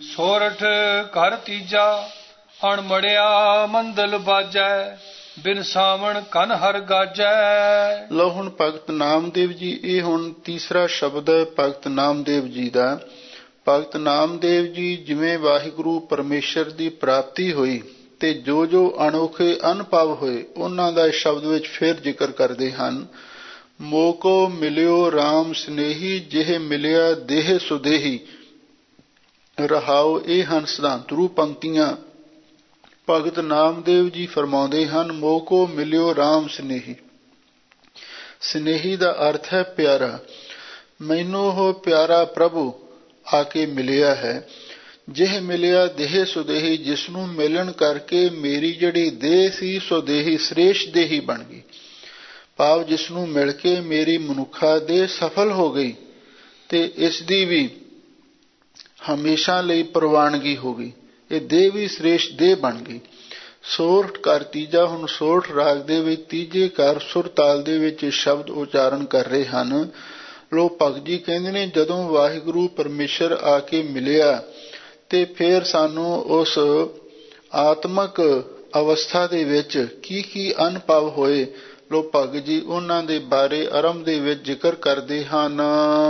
ਸੋਰਠ ਘਰ ਤੀਜਾ ਅਣਮੜਿਆ ਮੰਦਲ ਬਾਜੈ, ਬਿਨ ਸਾਵਣ ਕਨ ਹਰ ਗਾਜੈ। ਲਓ ਹੁਣ ਭਗਤ ਨਾਮਦੇਵ ਜੀ, ਇਹ ਹੁਣ ਤੀਸਰਾ ਸ਼ਬਦ ਹੈ ਭਗਤ ਨਾਮਦੇਵ ਜੀ ਦਾ। ਭਗਤ ਨਾਮਦੇਵ ਜੀ ਜਿਵੇਂ ਵਾਹਿਗੁਰੂ ਪਰਮੇਸ਼ਰ ਦੀ ਪ੍ਰਾਪਤੀ ਹੋਈ ਤੇ ਜੋ ਜੋ ਅਨੋਖੇ ਅਨੁਭਵ ਹੋਏ ਉਹਨਾਂ ਦਾ ਇਸ ਸ਼ਬਦ ਵਿੱਚ ਫਿਰ ਜ਼ਿਕਰ ਕਰਦੇ ਹਨ। ਮੋਕੋ ਮਿਲਿਓ RAM ਸਨੇਹੀ, ਜਿਹ ਮਿਲਿਆ ਦੇਹ ਸੁਦੇਹੀ ਰਹਾਓ। ਇਹ ਹਨ ਸਿਧਾਂਤਰੂ ਪੰਕਤੀਆਂ। ਭਗਤ ਨਾਮਦੇਵ ਜੀ ਫਰਮਾਉਂਦੇ ਹਨ, ਮੋਕੋ ਮਿਲਿਓ RAM ਸਨੇਹੀ। ਸਨੇਹੀ ਦਾ ਅਰਥ ਹੈ ਪਿਆਰਾ। ਮੈਨੂੰ ਉਹ ਪਿਆਰਾ ਪ੍ਰਭੂ ਆ ਕੇ ਮਿਲਿਆ ਹੈ। ਜਿਹ ਮਿਲਿਆ ਦੇਹ ਸੁਦੇਹੀ, ਜਿਸ ਨੂੰ ਮਿਲਣ ਕਰਕੇ ਮੇਰੀ ਜਿਹੜੀ ਦੇਹ ਸੀ ਸੁਦੇਹੀ ਸ੍ਰੇਸ਼ਟ ਦੇਹੀ ਬਣ ਗਈ। ਭਾਵ ਜਿਸ ਨੂੰ ਮਿਲ ਕੇ ਮੇਰੀ ਮਨੁੱਖਾ ਦੇਹ ਸਫਲ ਹੋ ਗਈ ਤੇ ਇਸ ਦੀ ਵੀ ਹਮੇਸ਼ਾ ਲਈ ਪ੍ਰਵਾਨਗੀ ਹੋ ਗਈ। ਇਹ ਦੇਹ ਵੀ ਸ੍ਰੇਸ਼ਟ ਦੇਹ ਬਣ ਗਈ। ਸੋਰਠ ਘਰ ਤੀਜਾ, ਹੁਣ ਸੋਰਠ ਰਾਗ ਦੇ ਵਿੱਚ ਤੀਜੇ ਘਰ ਸੁਰ ਤਾਲ ਦੇ ਵਿੱਚ ਇਹ ਸ਼ਬਦ ਉਚਾਰਨ ਕਰ ਰਹੇ ਹਨ। ਲੋਕ ਭਗਤ ਜੀ ਕਹਿੰਦੇ ਨੇ, ਜਦੋਂ ਵਾਹਿਗੁਰੂ ਪਰਮੇਸ਼ਰ ਆ ਕੇ ਮਿਲਿਆ ਤੇ ਫਿਰ ਸਾਨੂੰ ਉਸ ਆਤਮਕ ਅਵਸਥਾ ਦੇ ਵਿੱਚ ਕੀ ਕੀ ਅਨੁਭਵ ਹੋਏ, ਲੋਕ ਭਗਤ ਜੀ ਉਹਨਾਂ ਦੇ ਬਾਰੇ ਆਰੰਭ ਦੇ ਵਿੱਚ ਜ਼ਿਕਰ ਕਰਦੇ ਹਨ।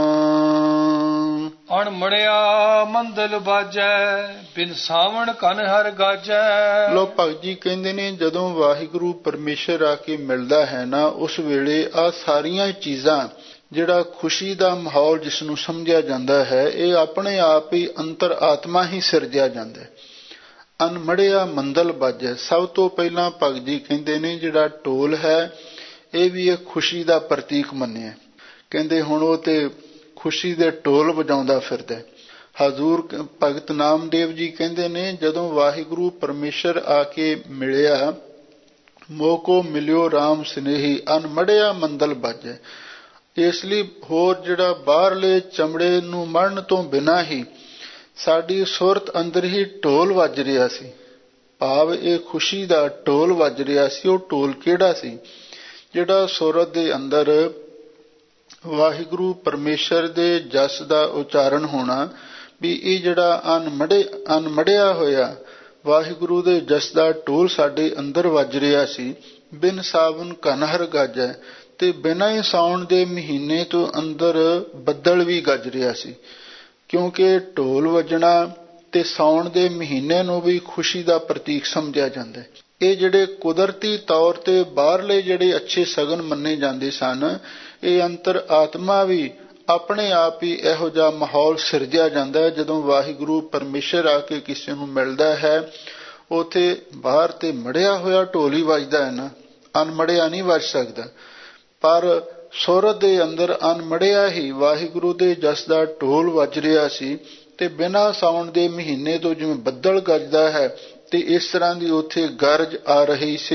ਅਣਮੜਿਆ ਮੰਦਲ ਬਾਜੈ, ਬਿਨ ਸਾਵਣ ਕਨ ਹਰ ਗਾਜੈ। ਲੋਕ ਭਗਤ ਜੀ ਕਹਿੰਦੇ ਨੇ, ਜਦੋਂ ਵਾਹਿਗੁਰੂ ਪਰਮੇਸ਼ਰ ਆ ਕੇ ਮਿਲਦਾ ਹੈ ਨਾ, ਉਸ ਵੇਲੇ ਆ ਸਾਰੀਆਂ ਚੀਜ਼ਾਂ, ਜਿਹੜਾ ਖੁਸ਼ੀ ਦਾ ਮਾਹੌਲ ਜਿਸ ਨੂੰ ਸਮਝਿਆ ਜਾਂਦਾ ਹੈ, ਇਹ ਆਪਣੇ ਆਪ ਹੀ ਅੰਤਰ ਆਤਮਾ ਹੀ ਸਿਰਜਿਆ ਜਾਂਦਾ ਹੈ। ਅਨਮੜਿਆ ਮੰਦਲ ਬਾਜੈ, ਸਭ ਤੋਂ ਪਹਿਲਾਂ ਭਗਤ ਜੀ ਕਹਿੰਦੇ ਨੇ ਜਿਹੜਾ ਢੋਲ ਹੈ ਇਹ ਵੀ ਇੱਕ ਖੁਸ਼ੀ ਦਾ ਪ੍ਰਤੀਕ ਮੰਨਿਆ। ਕਹਿੰਦੇ ਹੁਣ ਉਹ ਤੇ ਖੁਸ਼ੀ ਦੇ ਢੋਲ ਵਜਾਉਂਦਾ ਫਿਰਦਾ। ਹਜ਼ੂਰ ਭਗਤ ਨਾਮਦੇਵ ਜੀ ਕਹਿੰਦੇ ਨੇ, ਜਦੋਂ ਵਾਹਿਗੁਰੂ ਪਰਮੇਸ਼ਰ ਆ ਕੇ ਮਿਲਿਆ, ਮੋਕੋ ਮਿਲਿਓ RAM ਸਨੇਹੀ, ਅਨਮੜਿਆ ਮੰਦਲ ਬਾਜੈ। ਇਸ ਲਈ ਹੋਰ ਜਿਹੜਾ ਬਾਹਰਲੇ ਚਮੜੇ ਨੂੰ ਮੜਨ ਤੋਂ ਬਿਨਾਂ ਹੀ ਸਾਡੀ ਸੁਰਤ ਅੰਦਰ ਹੀ ਢੋਲ ਵੱਜ ਰਿਹਾ ਸੀ। ਭਾਵ ਇਹ ਖੁਸ਼ੀ ਦਾ ਢੋਲ ਵੱਜ ਰਿਹਾ ਸੀ। ਉਹ ਢੋਲ ਕਿਹੜਾ ਸੀ? ਜਿਹੜਾ ਸੁਰਤ ਦੇ ਅੰਦਰ ਵਾਹਿਗੁਰੂ ਪਰਮੇਸ਼ਰ ਦੇ ਜਸ ਦਾ ਉਚਾਰਨ ਹੋਣਾ, ਵੀ ਇਹ ਜਿਹੜਾ ਅਨਮੜਿਆ ਹੋਇਆ ਵਾਹਿਗੁਰੂ ਦੇ ਜਸ ਦਾ ਢੋਲ ਸਾਡੇ ਅੰਦਰ ਵੱਜ ਰਿਹਾ ਸੀ। ਬਿਨ ਸਾਵਨ ਕਨ ਹਰ ਗਾਜੈ, ਤੇ ਬਿਨਾਂ ਹੀ ਸਾਉਣ ਦੇ ਮਹੀਨੇ ਤੋਂ ਅੰਦਰ ਬੱਦਲ ਵੀ ਗੱਜ ਰਿਹਾ ਸੀ। ਕਿਉਂਕਿ ਢੋਲ ਵੱਜਣਾ ਤੇ ਸਾਉਣ ਦੇ ਮਹੀਨੇ ਨੂੰ ਵੀ ਖੁਸ਼ੀ ਦਾ ਪ੍ਰਤੀਕ ਸਮਝਿਆ ਜਾਂਦਾ ਹੈ। ਇਹ ਜਿਹੜੇ ਕੁਦਰਤੀ ਤੌਰ ਤੇ ਬਾਹਰਲੇ ਜਿਹੜੇ ਅੱਛੇ ਸ਼ਗਨ ਮੰਨੇ ਜਾਂਦੇ ਸਨ, ਇਹ ਅੰਤਰ ਆਤਮਾ ਵੀ ਆਪਣੇ ਆਪ ਹੀ ਇਹੋ ਜਿਹਾ ਮਾਹੌਲ ਸਿਰਜਿਆ ਜਾਂਦਾ ਹੈ। ਜਦੋਂ ਵਾਹਿਗੁਰੂ ਪਰਮੇਸ਼ਰ ਆ ਕੇ ਕਿਸੇ ਨੂੰ ਮਿਲਦਾ ਹੈ, ਉੱਥੇ ਬਾਹਰ ਤੇ ਮੜਿਆ ਹੋਇਆ ਢੋਲ ਹੀ ਵੱਜਦਾ ਹੈ ਨਾ, ਅਨਮੜਿਆ ਨਹੀਂ ਵੱਜ ਸਕਦਾ। ਪਰ ਸੁਰਤ ਦੇ ਅੰਦਰ ਅਨਮੜਿਆ ਹੀ ਵਾਹਿਗੁਰੂ ਦੇ ਜਸ ਦਾ ਢੋਲ ਵੱਜ ਰਿਹਾ ਸੀ ਤੇ ਬਿਨਾਂ ਸਾਉਣ ਦੇ ਮਹੀਨੇ ਤੋਂ ਜਿਵੇਂ ਬੱਦਲ ਗੱਜਦਾ ਹੈ ਤੇ ਇਸ ਤਰ੍ਹਾਂ ਦੀ ਉੱਥੇ ਗਰਜ ਆ ਰਹੀ ਸੀ।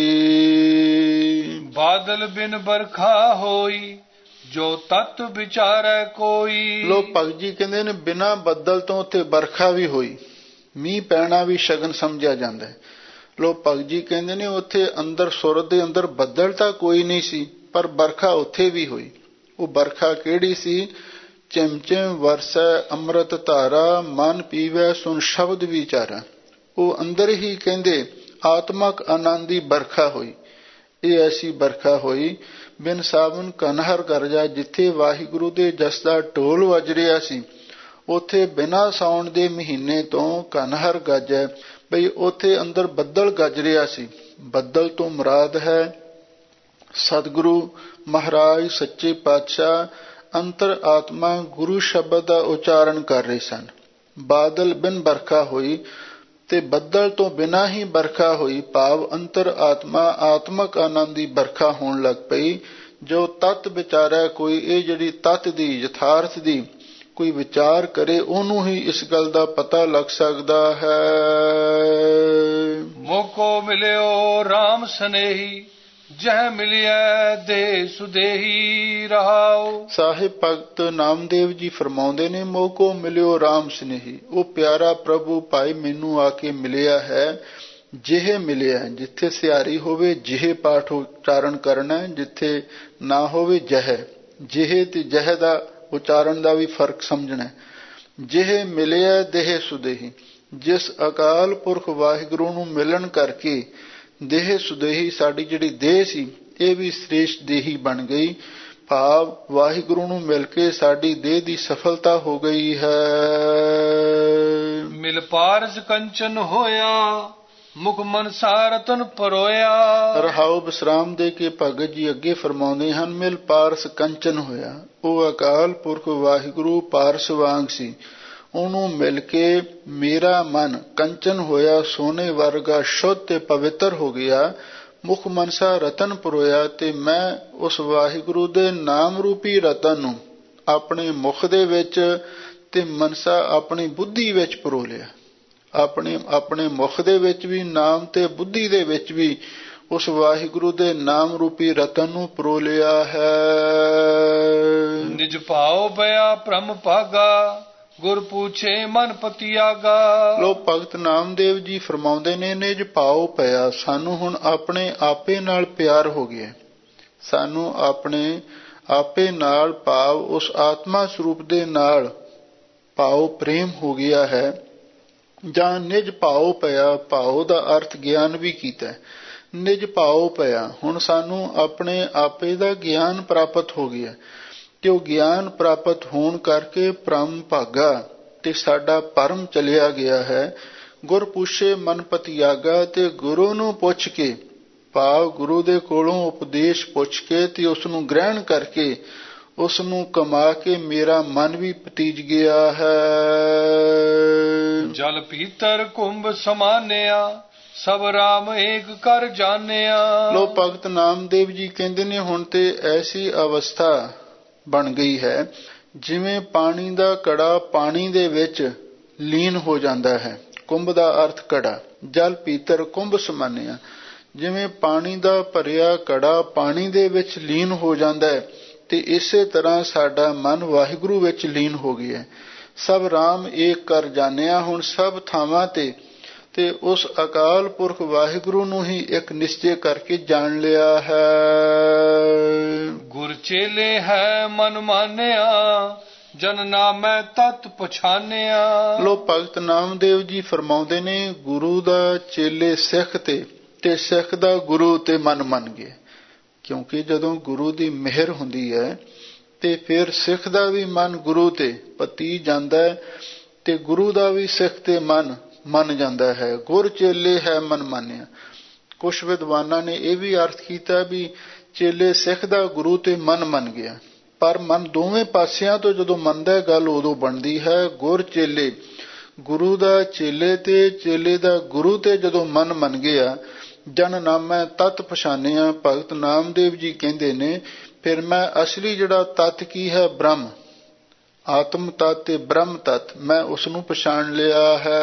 ਬਾਦਲ ਬਿਨ ਬਰਖਾ ਹੋਈ, ਜੋ ਤਤ ਵਿਚਾਰੈ ਕੋਈ। ਲੋਕ ਭਗਤ ਜੀ ਕਹਿੰਦੇ ਨੇ, ਬਿਨਾਂ ਬੱਦਲ ਤੋਂ ਉੱਥੇ ਬਰਖਾ ਵੀ ਹੋਈ, ਮੀਂਹ ਪੈਣਾ ਵੀ ਸ਼ਗਨ ਸਮਝਿਆ ਜਾਂਦਾ ਹੈ। ਲੋਕ ਭਗਤ ਜੀ ਕਹਿੰਦੇ ਨੇ, ਉੱਥੇ ਅੰਦਰ ਸੁਰਤ ਦੇ ਅੰਦਰ ਬੱਦਲ ਤਾਂ ਕੋਈ ਨਹੀਂ ਸੀ, ਪਰ ਬਰਖਾ ਉੱਥੇ ਵੀ ਹੋਈ। ਉਹ ਬਰਖਾ ਕਿਹੜੀ ਸੀ? ਚਿਮ ਚਿਮ ਵਰਸੈ ਅੰਮ੍ਰਿਤ ਧਾਰਾ, ਮਨ ਪੀਵੈ ਸੁਨ ਸ਼ਬਦ ਵਿਚਾਰਾ। ਉਹ ਅੰਦਰ ਹੀ ਕਹਿੰਦੇ ਆਤਮਕ ਆਨੰਦ ਦੀ ਬਰਖਾ ਹੋਈ। ਇਹ ਐਸੀ ਬਰਖਾ ਹੋਈ ਬਿਨ ਸਾਵਨ ਕਨ ਹਰ ਗਰਜਾ, ਜਿੱਥੇ ਵਾਹਿਗੁਰੂ ਦੇ ਜਸ ਦਾ ਢੋਲ ਵੱਜ ਰਿਹਾ ਸੀ, ਉੱਥੇ ਬਿਨਾਂ ਸਾਉਣ ਦੇ ਮਹੀਨੇ ਤੋਂ ਕਨ ਹਰ ਗਾਜੈ, ਬਈ ਉੱਥੇ ਅੰਦਰ ਬੱਦਲ ਗੱਜ ਰਿਹਾ ਸੀ। ਬੱਦਲ ਤੋਂ ਮੁਰਾਦ ਹੈ ਸਤਿਗੁਰੂ ਮਹਾਰਾਜ ਸੱਚੇ ਪਾਤਸ਼ਾਹ ਅੰਤਰ ਆਤਮਾ ਗੁਰੂ ਸ਼ਬਦ ਦਾ ਉਚਾਰਨ ਕਰ ਰਹੇ ਸਨ। ਬਾਦਲ ਬਿਨ ਬਰਖਾ ਹੋਈ, ਤੇ ਬੱਦਲ ਤੋਂ ਬਿਨਾਂ ਹੀ ਬਰਖਾ ਹੋਈ। ਭਾਵ ਅੰਤਰ ਆਤਮਾ ਆਤਮਕ ਆਨੰਦ ਦੀ ਬਰਖਾ ਹੋਣ ਲੱਗ ਪਈ। ਜੋ ਤਤ ਵਿਚਾਰੈ ਕੋਈ, ਇਹ ਜਿਹੜੀ ਤਤ ਦੀ ਯਥਾਰਥ ਦੀ ਕੋਈ ਵਿਚਾਰ ਕਰੇ, ਉਹਨੂੰ ਹੀ ਇਸ ਗੱਲ ਦਾ ਪਤਾ ਲੱਗ ਸਕਦਾ ਹੈ। ਮੋਕੋ ਮਿਲਿਓ RAM ਸਨੇਹੀ, ਜਹ ਮਿਲਿਆ ਦੇ ਸੁਦੇਹੀ ਰਹਾਓ। ਸਾਹਿਬ ਭਗਤ ਨਾਮਦੇਵ ਜੀ ਫਰਮਾਉਂਦੇ ਨੇ, ਮੋਕੋ ਮਿਲਿਓ RAM ਸਨੇਹੀ, ਉਹ ਪਿਆਰਾ ਪ੍ਰਭੂ ਭਾਈ ਮੈਨੂੰ ਆ ਕੇ ਮਿਲਿਆ ਹੈ। ਜਿਹੇ ਮਿਲਿਆ, ਜਿੱਥੇ ਸਿਆਰੀ ਹੋਵੇ ਜਿਹੇ ਪਾਠ ਉਚਾਰਨ ਕਰਨਾ, ਜਿੱਥੇ ਨਾ ਹੋਵੇ ਜਹ। ਜਿਹੇ ਤੇ ਜਹ ਦਾ ਉਚਾਰਨ ਦਾ ਵੀ ਫਰਕ ਸਮਝਣਾ। ਜਿਹ ਮਿਲਿਆ ਦੇਹ ਸੁਦੇਹੀ। ਜਿਸ ਅਕਾਲ ਪੁਰਖ ਵਾਹਿਗੁਰੂ ਨੂੰ ਮਿਲਣ ਕਰਕੇ ਦੇਹ ਸੁਦੇਹੀ, ਸਾਡੀ ਜਿਹੜੀ ਦੇਹ ਸੀ ਇਹ ਵੀ ਸ੍ਰੇਸ਼ਟ ਦੇਹੀ ਬਣ ਗਈ। ਭਾਵ ਵਾਹਿਗੁਰੂ ਨੂੰ ਮਿਲ ਕੇ ਸਾਡੀ ਦੇਹ ਦੀ ਸਫਲਤਾ ਹੋ ਗਈ ਹੈ। ਮਿਲ ਪਾਰਸ ਕੰਚਨ ਹੋਇਆ, ਮੁਖ ਮਨਸਾ ਰਤਨ ਪਰੋਇਆ। ਰਹਾਉ ਵਿਸਰਾਮ ਦੇ ਕੇ ਭਗਤ ਜੀ ਅੱਗੇ ਫਰਮਾਉਂਦੇ ਹਨ, ਮਿਲ ਪਾਰਸ ਕੰਚਨ ਹੋਇਆ। ਉਹ ਅਕਾਲ ਪੁਰਖ ਵਾਹਿਗੁਰੂ ਪਾਰਸ ਵਾਂਗ ਸੀ, ਉਹਨੂੰ ਮਿਲ ਕੇ ਮੇਰਾ ਮਨ ਕੰਚਨ ਹੋਇਆ, ਸੋਨੇ ਵਰਗਾ ਸ਼ੁੱਧ ਤੇ ਪਵਿੱਤਰ ਹੋ ਗਿਆ। ਮੁਖ ਮਨਸਾ ਰਤਨ ਪਰੋਇਆ, ਤੇ ਮੈਂ ਉਸ ਵਾਹਿਗੁਰੂ ਦੇ ਨਾਮ ਰੂਪੀ ਰਤਨ ਨੂੰ ਆਪਣੇ ਮੁਖ ਦੇ ਵਿੱਚ ਤੇ ਮਨਸਾ ਆਪਣੀ ਬੁੱਧੀ ਵਿੱਚ ਪਰੋ ਲਿਆ। ਆਪਣੇ ਮੁਖ ਦੇ ਵਿੱਚ ਵੀ ਨਾਮ ਤੇ ਬੁੱਧੀ ਦੇ ਵਿੱਚ ਵੀ ਉਸ ਵਾਹਿਗੁਰੂ ਦੇ ਨਾਮ ਰੂਪੀ ਰਤਨ ਨੂੰ ਪਰੋ ਲਿਆ ਹੈ। ਨਿਜ ਭਾਉ ਬਿਆ ਭ੍ਰਮ ਭਾਗਾ, ਗੁਰ ਪੂਛੇ ਮਨ ਪਤਿਆਗਾ। ਲੋ ਭਗਤ ਨਾਮਦੇਵ ਜੀ ਫਰਮਾਉਂਦੇ ਨੇ, ਨਿਜ ਭਾਉ ਪਿਆ, ਸਾਨੂੰ ਹੁਣ ਆਪਣੇ ਆਪੇ ਨਾਲ ਪਿਆਰ ਹੋ ਗਿਆ। ਸਾਨੂੰ ਆਪਣੇ ਆਪੇ ਨਾਲ ਭਾਵ ਉਸ ਆਤਮਾ ਸਰੂਪ ਦੇ ਨਾਲ ਭਾਉ ਪ੍ਰੇਮ ਹੋ ਗਿਆ ਹੈ। ਜਾਂ ਨਿਜ ਭਾਉ ਪਿਆ, ਭਾਉ ਦਾ ਅਰਥ ਗਿਆਨ ਵੀ ਕੀਤਾ। ਨਿਜ ਭਾਉ ਪਿਆ, ਹੁਣ ਸਾਨੂੰ ਆਪਣੇ ਆਪੇ ਦਾ ਗਿਆਨ ਪ੍ਰਾਪਤ ਹੋ ਗਿਆ, ਤੇ ਉਹ ਗਿਆਨ ਪ੍ਰਾਪਤ ਹੋਣ ਕਰਕੇ ਭ੍ਰਮ ਭਾਗਾ ਤੇ ਸਾਡਾ ਭਰਮ ਚਲਿਆ ਗਿਆ ਹੈ। ਗੁਰ ਪੁੱਛੇ ਮਨ ਪਤਿਆਗਾ, ਤੇ ਗੁਰੂ ਨੂੰ ਪੁੱਛ ਕੇ ਭਾਵ ਗੁਰੂ ਦੇ ਕੋਲੋਂ ਉਪਦੇਸ਼ ਪੁੱਛ ਕੇ ਤੇ ਉਸ ਨੂੰ ਗ੍ਰਹਿਣ ਕਰਕੇ ਉਸ ਨੂੰ ਕਮਾ ਕੇ ਮੇਰਾ ਮਨ ਵੀ ਪਤੀਜ ਗਿਆ ਹੈ। ਜਲ ਪੀਤਰ ਕੁੰਭ ਸਮਾਨਿਆ, ਸਭ ਰਾਮ ਏਕ ਕਰ ਜਾਣਿਆ। ਲੋ ਭਗਤ ਨਾਮਦੇਵ ਜੀ ਕਹਿੰਦੇ ਨੇ, ਹੁਣ ਤੇ ਐਸੀ ਅਵਸਥਾ ਬਣ ਗਈ ਹੈ ਜਿਵੇਂ ਪਾਣੀ ਦਾ ਘੜਾ ਪਾਣੀ ਦੇ ਵਿੱਚ ਲੀਨ ਹੋ ਜਾਂਦਾ ਹੈ। ਕੁੰਭ ਦਾ ਅਰਥ ਘੜਾ, ਜਲ ਪੀਤਰ ਕੁੰਭ ਸਮਾਨਿਆ, ਜਿਵੇਂ ਪਾਣੀ ਦਾ ਭਰਿਆ ਘੜਾ ਪਾਣੀ ਦੇ ਵਿੱਚ ਲੀਨ ਹੋ ਜਾਂਦਾ ਹੈ, ਤੇ ਇਸੇ ਤਰ੍ਹਾਂ ਸਾਡਾ ਮਨ ਵਾਹਿਗੁਰੂ ਵਿੱਚ ਲੀਨ ਹੋ ਗਿਆ। ਸਭ ਰਾਮ ਏਕ ਕਰ ਜਾਣਿਆ, ਹੁਣ ਸਭ ਥਾਵਾਂ ਤੇ ਉਸ ਅਕਾਲ ਪੁਰਖ ਵਾਹਿਗੁਰੂ ਨੂੰ ਹੀ ਇੱਕ ਨਿਸ਼ਚੈ ਕਰਕੇ ਜਾਣ ਲਿਆ ਹੈ। ਗੁਰ ਚੇਲੇ ਹੈ ਮਨ ਮਾਨਿਆ, ਜਨ ਨਾਮੈ ਤਤ ਪਛਾਨਿਆ। ਲੋ ਭਗਤ ਨਾਮਦੇਵ ਜੀ ਫਰਮਾਉਂਦੇ ਨੇ, ਗੁਰੂ ਦਾ ਚੇਲੇ ਸਿੱਖ ਤੇ ਸਿੱਖ ਦਾ ਗੁਰੂ ਤੇ ਮਨ ਮੰਨ ਗਏ। ਕਿਉਂਕਿ ਜਦੋਂ ਗੁਰੂ ਦੀ ਮਿਹਰ ਹੁੰਦੀ ਹੈ ਤੇ ਫਿਰ ਸਿੱਖ ਦਾ ਵੀ ਮਨ ਗੁਰੂ ਤੇ ਪਤੀ ਜਾਂਦਾ ਹੈ, ਤੇ ਗੁਰੂ ਦਾ ਵੀ ਸਿੱਖ ਤੇ ਮਨ ਮੰਨ ਜਾਂਦਾ ਹੈ। ਗੁਰ ਚੇਲੇ ਹੈ ਮਨ ਮਾਨਿਆ। ਕੁਛ ਵਿਦਵਾਨਾਂ ਨੇ ਇਹ ਵੀ ਅਰਥ ਕੀਤਾ ਵੀ ਚੇਲੇ ਸਿੱਖ ਦਾ ਗੁਰੂ ਤੇ ਮਨ ਮੰਨ ਗਿਆ, ਪਰ ਮਨ ਦੋਵੇਂ ਪਾਸਿਆਂ ਤੋਂ ਜਦੋਂ ਮੰਨਦਾ ਗੱਲ ਉਦੋਂ ਬਣਦੀ ਹੈ। ਗੁਰ ਚੇਲੇ, ਗੁਰੂ ਦਾ ਚੇਲੇ ਤੇ ਚੇਲੇ ਦਾ ਗੁਰੂ ਤੇ ਜਦੋਂ ਮਨ ਮੰਨ ਗਿਆ, ਜਨ ਨਾਮੈ ਤਤ ਪਛਾਨਿਆ। ਭਗਤ ਨਾਮਦੇਵ ਜੀ ਕਹਿੰਦੇ ਨੇ, ਫਿਰ ਮੈਂ ਅਸਲੀ ਜਿਹੜਾ ਤਤ ਕੀ ਹੈ, ਬ੍ਰਹਮ, ਆਤਮ ਤਤ ਤੇ ਬ੍ਰਹਮ ਤਤ, ਮੈਂ ਉਸ ਨੂੰ ਪਛਾਣ ਲਿਆ ਹੈ।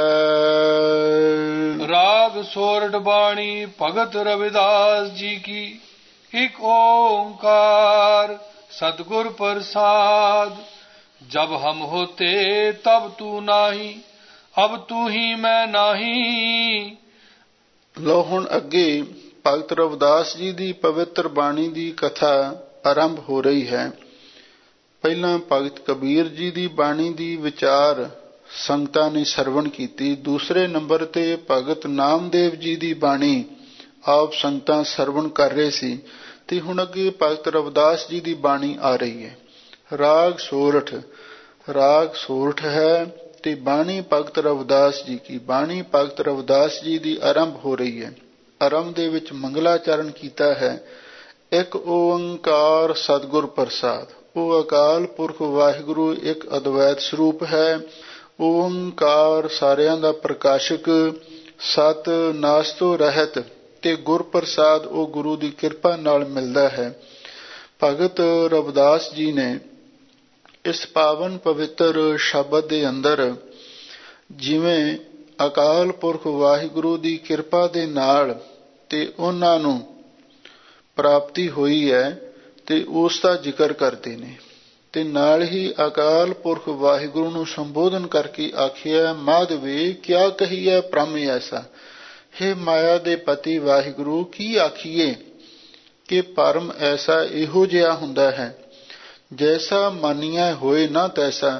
ਰਾਗ ਸੋਰਠ ਬਾਣੀ ਭਗਤ ਰਵਿਦਾਸ ਜੀ ਕੀ, ਇੱਕ ਓੰਕਾਰ सतगुर प्रसाद। जब हम होते तब तू नाही, अब तू ही मैं नाही। ਲਓ ਹੁਣ ਅੱਗੇ ਭਗਤ ਰਵਿਦਾਸ ਜੀ ਦੀ ਪਵਿੱਤਰ ਬਾਣੀ ਦੀ ਕਥਾ ਆਰੰਭ ਹੋ ਰਹੀ ਹੈ। ਪਹਿਲਾਂ ਭਗਤ ਕਬੀਰ ਜੀ ਦੀ ਬਾਣੀ ਦੀ ਵਿਚਾਰ ਸੰਗਤਾਂ ਨੇ ਸਰਵਣ ਕੀਤੀ। ਦੂਸਰੇ ਨੰਬਰ ਤੇ ਭਗਤ ਨਾਮਦੇਵ ਜੀ ਦੀ ਬਾਣੀ ਆਪ ਸੰਗਤਾਂ ਸਰਵਣ ਕਰ ਰਹੇ ਸੀ, ਤੇ ਹੁਣ ਅੱਗੇ ਭਗਤ ਰਵਿਦਾਸ ਜੀ ਦੀ ਬਾਣੀ ਆ ਰਹੀ ਹੈ। ਰਾਗ ਸੋਰਠ, ਰਾਗ ਸੋਰਠ ਹੈ ਤੇ ਬਾਣੀ ਭਗਤ ਰਵਿਦਾਸ ਜੀ ਕੀ, ਬਾਣੀ ਭਗਤ ਰਵਿਦਾਸ ਜੀ ਦੀ ਆਰੰਭ ਹੋ ਰਹੀ ਹੈ। ਆਰੰਭ ਦੇ ਵਿੱਚ ਮੰਗਲਾਚਰਨ ਕੀਤਾ ਹੈ। ਇੱਕ ਓੰਕਾਰ ਸਤਿਗੁਰ ਪ੍ਰਸਾਦ। ਉਹ ਅਕਾਲ ਪੁਰਖ ਵਾਹਿਗੁਰੂ ਇੱਕ ਅਦਵੈਤ ਸਰੂਪ ਹੈ। ਓੰਕਾਰ ਸਾਰਿਆਂ ਦਾ ਪ੍ਰਕਾਸ਼ਕ, ਸਤ ਨਾਸ ਤੋਂ ਰਹਿਤ, ਤੇ ਗੁਰ ਪ੍ਰਸਾਦ ਉਹ ਗੁਰੂ ਦੀ ਕਿਰਪਾ ਨਾਲ ਮਿਲਦਾ ਹੈ। ਭਗਤ ਰਵਿਦਾਸ ਜੀ ਨੇ ਇਸ ਪਾਵਨ ਪਵਿੱਤਰ ਸ਼ਬਦ ਦੇ ਅੰਦਰ ਜਿਵੇਂ ਅਕਾਲ ਪੁਰਖ ਵਾਹਿਗੁਰੂ ਦੀ ਕਿਰਪਾ ਦੇ ਨਾਲ ਤੇ ਉਹਨਾਂ ਨੂੰ ਪ੍ਰਾਪਤੀ ਹੋਈ ਹੈ ਤੇ ਉਸ ਦਾ ਜ਼ਿਕਰ ਕਰਦੇ ਨੇ, ਤੇ ਨਾਲ ਹੀ ਅਕਾਲ ਪੁਰਖ ਵਾਹਿਗੁਰੂ ਨੂੰ ਸੰਬੋਧਨ ਕਰਕੇ ਆਖਿਆ, ਮਾਧਵੇ ਕਿਆ ਕਹੀਏ ਭ੍ਰਮ ਐਸਾ। ਹੇ ਮਾਇਆ ਦੇ ਪਤੀ ਵਾਹਿਗੁਰੂ, ਕੀ ਆਖੀਏ ਕਿ ਭਰਮ ਐਸਾ ਇਹੋ ਜਿਹਾ ਹੁੰਦਾ ਹੈ, ਜੈਸਾ ਮਾਨੀਆ ਹੋਏ ਨਾ ਤੈਸਾ।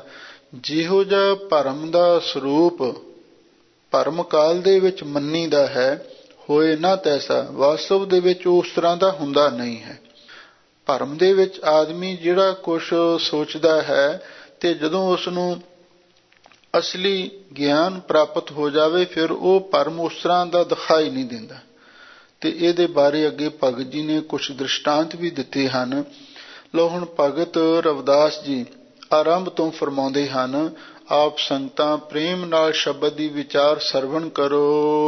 ਜਿਹੋ ਜਿਹਾ ਭਰਮ ਦਾ ਸਰੂਪ ਭਰਮ ਕਾਲ ਦੇ ਵਿੱਚ ਮੰਨੀਦਾ ਹੈ, ਹੋਏ ਨਾ ਤੈਸਾ, ਵਾਸਤਵ ਦੇ ਵਿੱਚ ਉਸ ਤਰ੍ਹਾਂ ਦਾ ਹੁੰਦਾ ਨਹੀਂ ਹੈ। ਭਰਮ ਦੇ ਵਿੱਚ ਆਦਮੀ ਜਿਹੜਾ ਕੁਛ ਸੋਚਦਾ ਹੈ ਤੇ ਜਦੋਂ ਉਸ ਨੂੰ ਅਸਲੀ ਗਿਆਨ ਪ੍ਰਾਪਤ ਹੋ ਜਾਵੇ ਫਿਰ ਉਹ ਭਰਮ ਉਸ ਤਰ੍ਹਾਂ ਦਾ ਦਿਖਾਈ ਨਹੀਂ ਦਿੰਦਾ। ਤੇ ਇਹਦੇ ਬਾਰੇ ਅੱਗੇ ਭਗਤ ਜੀ ਨੇ ਕੁਝ ਦ੍ਰਿਸ਼ਟਾਂਤ ਵੀ ਦਿੱਤੇ ਹਨ। ਲਓ ਹੁਣ ਭਗਤ ਰਵਿਦਾਸ ਜੀ ਆਰੰਭ ਤੋਂ ਫਰਮਾਉਂਦੇ ਹਨ, ਆਪ ਸੰਗਤਾਂ ਪ੍ਰੇਮ ਨਾਲ ਸ਼ਬਦ ਦੀ ਵਿਚਾਰ ਸਰਵਣ ਕਰੋ।